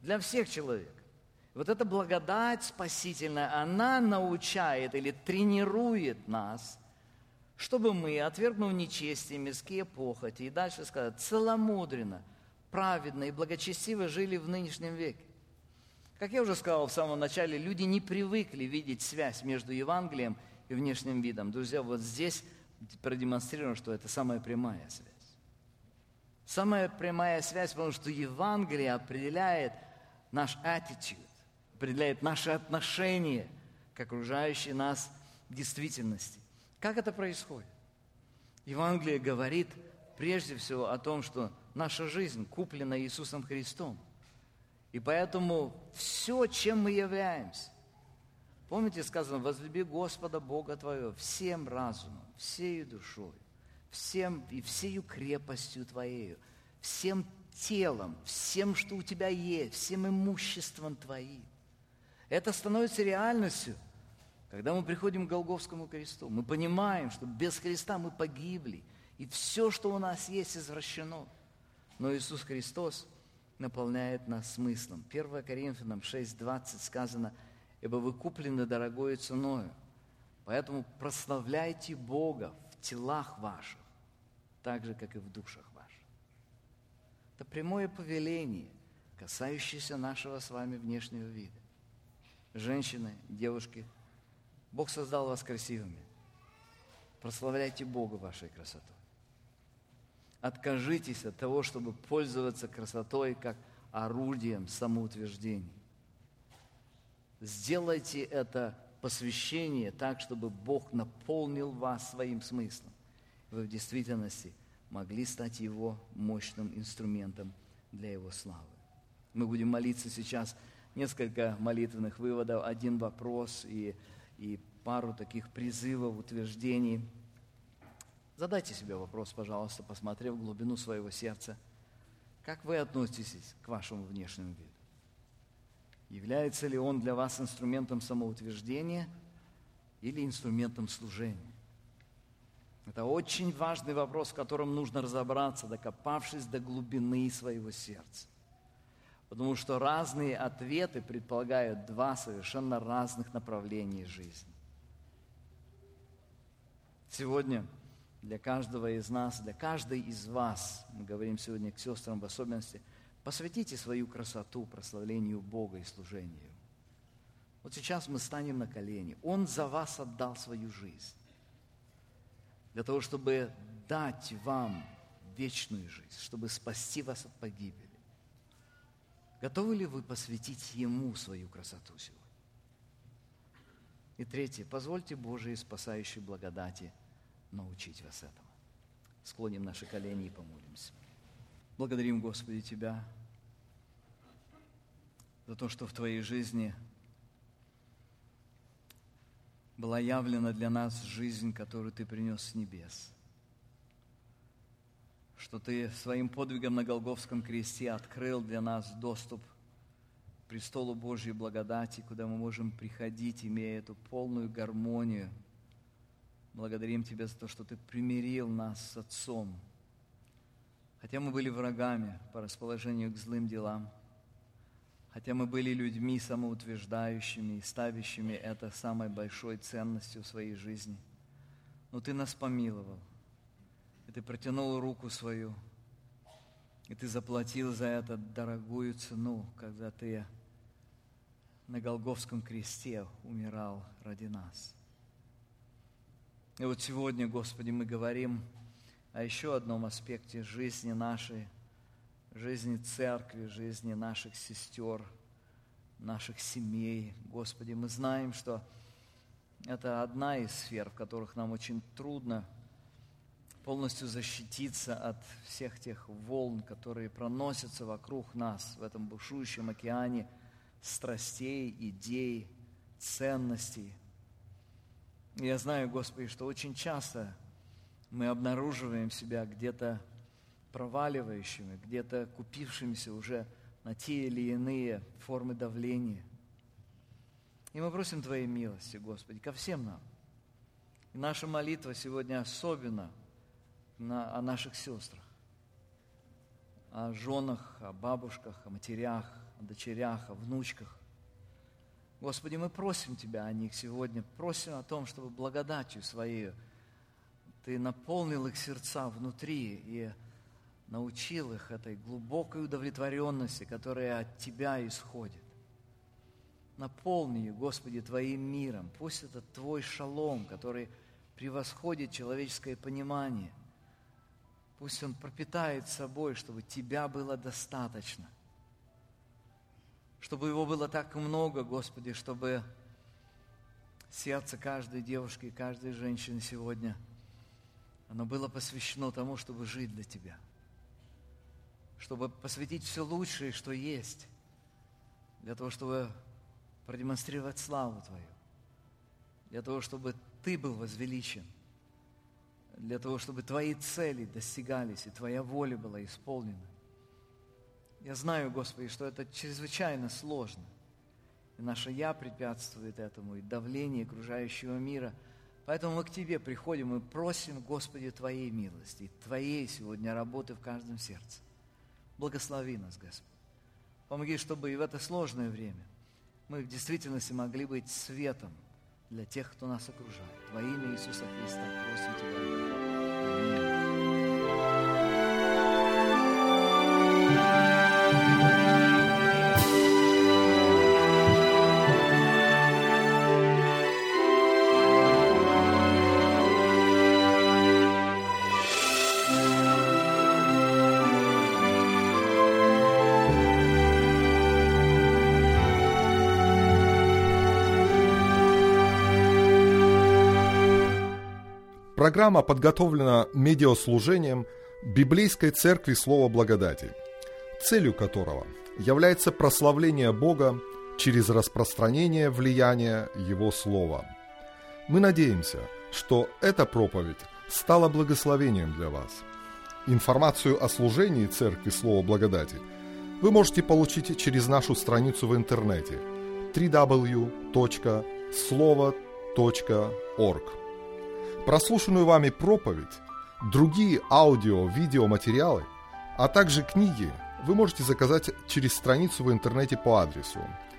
для всех человек. Вот эта благодать спасительная, она научает или тренирует нас, чтобы мы, отвергнув нечестие, мирские похоти, и дальше сказать, целомудренно, праведно и благочестиво жили в нынешнем веке. Как я уже сказал в самом начале, люди не привыкли видеть связь между Евангелием и внешним видом. Друзья, вот здесь продемонстрировано, что это самая прямая связь. Самая прямая связь, потому что Евангелие определяет наш attitude, определяет наше отношение к окружающей нас действительности. Как это происходит? Евангелие говорит прежде всего о том, что наша жизнь куплена Иисусом Христом. И поэтому все, чем мы являемся, помните, сказано, возлюби Господа Бога твоего всем разумом, всею душой, всем и всею крепостью твоею, всем телом, всем, что у тебя есть, всем имуществом твоим. Это становится реальностью, когда мы приходим к Голгофскому кресту. Мы понимаем, что без Христа мы погибли, и все, что у нас есть, извращено. Но Иисус Христос наполняет нас смыслом. 1 Коринфянам 6:20 сказано, «Ибо вы куплены дорогою ценою, поэтому прославляйте Бога в телах ваших, так же, как и в душах ваших». Это прямое повеление, касающееся нашего с вами внешнего вида. Женщины, девушки, Бог создал вас красивыми. Прославляйте Бога вашей красотой. Откажитесь от того, чтобы пользоваться красотой как орудием самоутверждения. Сделайте это посвящение так, чтобы Бог наполнил вас своим смыслом. Вы в действительности могли стать Его мощным инструментом для Его славы. Мы будем молиться сейчас несколько молитвенных выводов, один вопрос и пару таких призывов, утверждений. Задайте себе вопрос, пожалуйста, посмотрев в глубину своего сердца. Как вы относитесь к вашему внешнему виду? Является ли он для вас инструментом самоутверждения или инструментом служения? Это очень важный вопрос, в котором нужно разобраться, докопавшись до глубины своего сердца. Потому что разные ответы предполагают два совершенно разных направления жизни. Сегодня для каждого из нас, для каждой из вас, мы говорим сегодня к сестрам в особенности, посвятите свою красоту прославлению Бога и служению. Вот сейчас мы станем на колени. Он за вас отдал свою жизнь, для того, чтобы дать вам вечную жизнь, чтобы спасти вас от погибели. Готовы ли вы посвятить Ему свою красоту сегодня? И третье, позвольте Божией спасающей благодати научить вас этому. Склоним наши колени и помолимся. Благодарим, Господи, Тебя за то, что в Твоей жизни была явлена для нас жизнь, которую Ты принес с небес. Что Ты своим подвигом на Голгофском кресте открыл для нас доступ к престолу Божьей благодати, куда мы можем приходить, имея эту полную гармонию. Благодарим Тебя за то, что Ты примирил нас с Отцом. Хотя мы были врагами по расположению к злым делам, хотя мы были людьми самоутверждающими и ставящими это самой большой ценностью в своей жизни, но Ты нас помиловал, и Ты протянул руку свою, и Ты заплатил за это дорогую цену, когда Ты на Голгофском кресте умирал ради нас. И вот сегодня, Господи, мы говорим о еще одном аспекте жизни нашей, жизни церкви, жизни наших сестер, наших семей. Господи, мы знаем, что это одна из сфер, в которых нам очень трудно полностью защититься от всех тех волн, которые проносятся вокруг нас в этом бушующем океане страстей, идей, ценностей. И я знаю, Господи, что очень часто мы обнаруживаем себя где-то проваливающими, где-то купившимися уже на те или иные формы давления. И мы просим Твоей милости, Господи, ко всем нам. И наша молитва сегодня особенно о наших сестрах, о женах, о бабушках, о матерях, о дочерях, о внучках. Господи, мы просим Тебя о них сегодня, просим о том, чтобы благодатью Своей Ты наполнил их сердца внутри и научил их этой глубокой удовлетворенности, которая от Тебя исходит. Наполни их, Господи, Твоим миром. Пусть это Твой шалом, который превосходит человеческое понимание. Пусть он пропитает собой, чтобы Тебя было достаточно. Чтобы его было так много, Господи, чтобы сердце каждой девушки и каждой женщины сегодня, оно было посвящено тому, чтобы жить для Тебя. Чтобы посвятить все лучшее, что есть, для того, чтобы продемонстрировать славу Твою, для того, чтобы Ты был возвеличен, для того, чтобы Твои цели достигались и Твоя воля была исполнена. Я знаю, Господи, что это чрезвычайно сложно. И наше «я» препятствует этому, и давление окружающего мира. Поэтому мы к Тебе приходим и просим, Господи, Твоей милости, Твоей сегодня работы в каждом сердце. Благослови нас, Господь. Помоги, чтобы и в это сложное время мы в действительности могли быть светом для тех, кто нас окружает. Во имя Иисуса Христа просим Тебя. Программа подготовлена медиаслужением Библейской Церкви Слова Благодати, целью которого является прославление Бога через распространение влияния Его Слова. Мы надеемся, что эта проповедь стала благословением для вас. Информацию о служении Церкви Слова Благодати вы можете получить через нашу страницу в интернете www.slovo.org. Прослушанную вами проповедь, другие аудио-видеоматериалы, а также книги вы можете заказать через страницу в интернете по адресу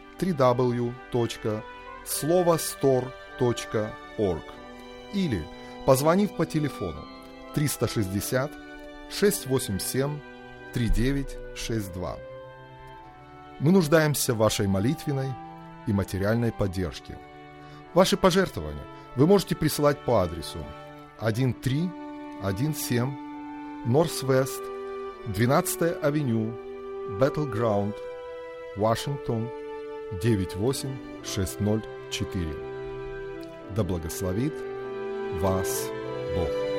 www.slovostore.org или позвонив по телефону 360 687 3962. Мы нуждаемся в вашей молитвенной и материальной поддержке. Ваши пожертвования вы можете присылать по адресу 1317 Northwest 12-я авеню, Battleground, Вашингтон, 98604. Да благословит вас Бог.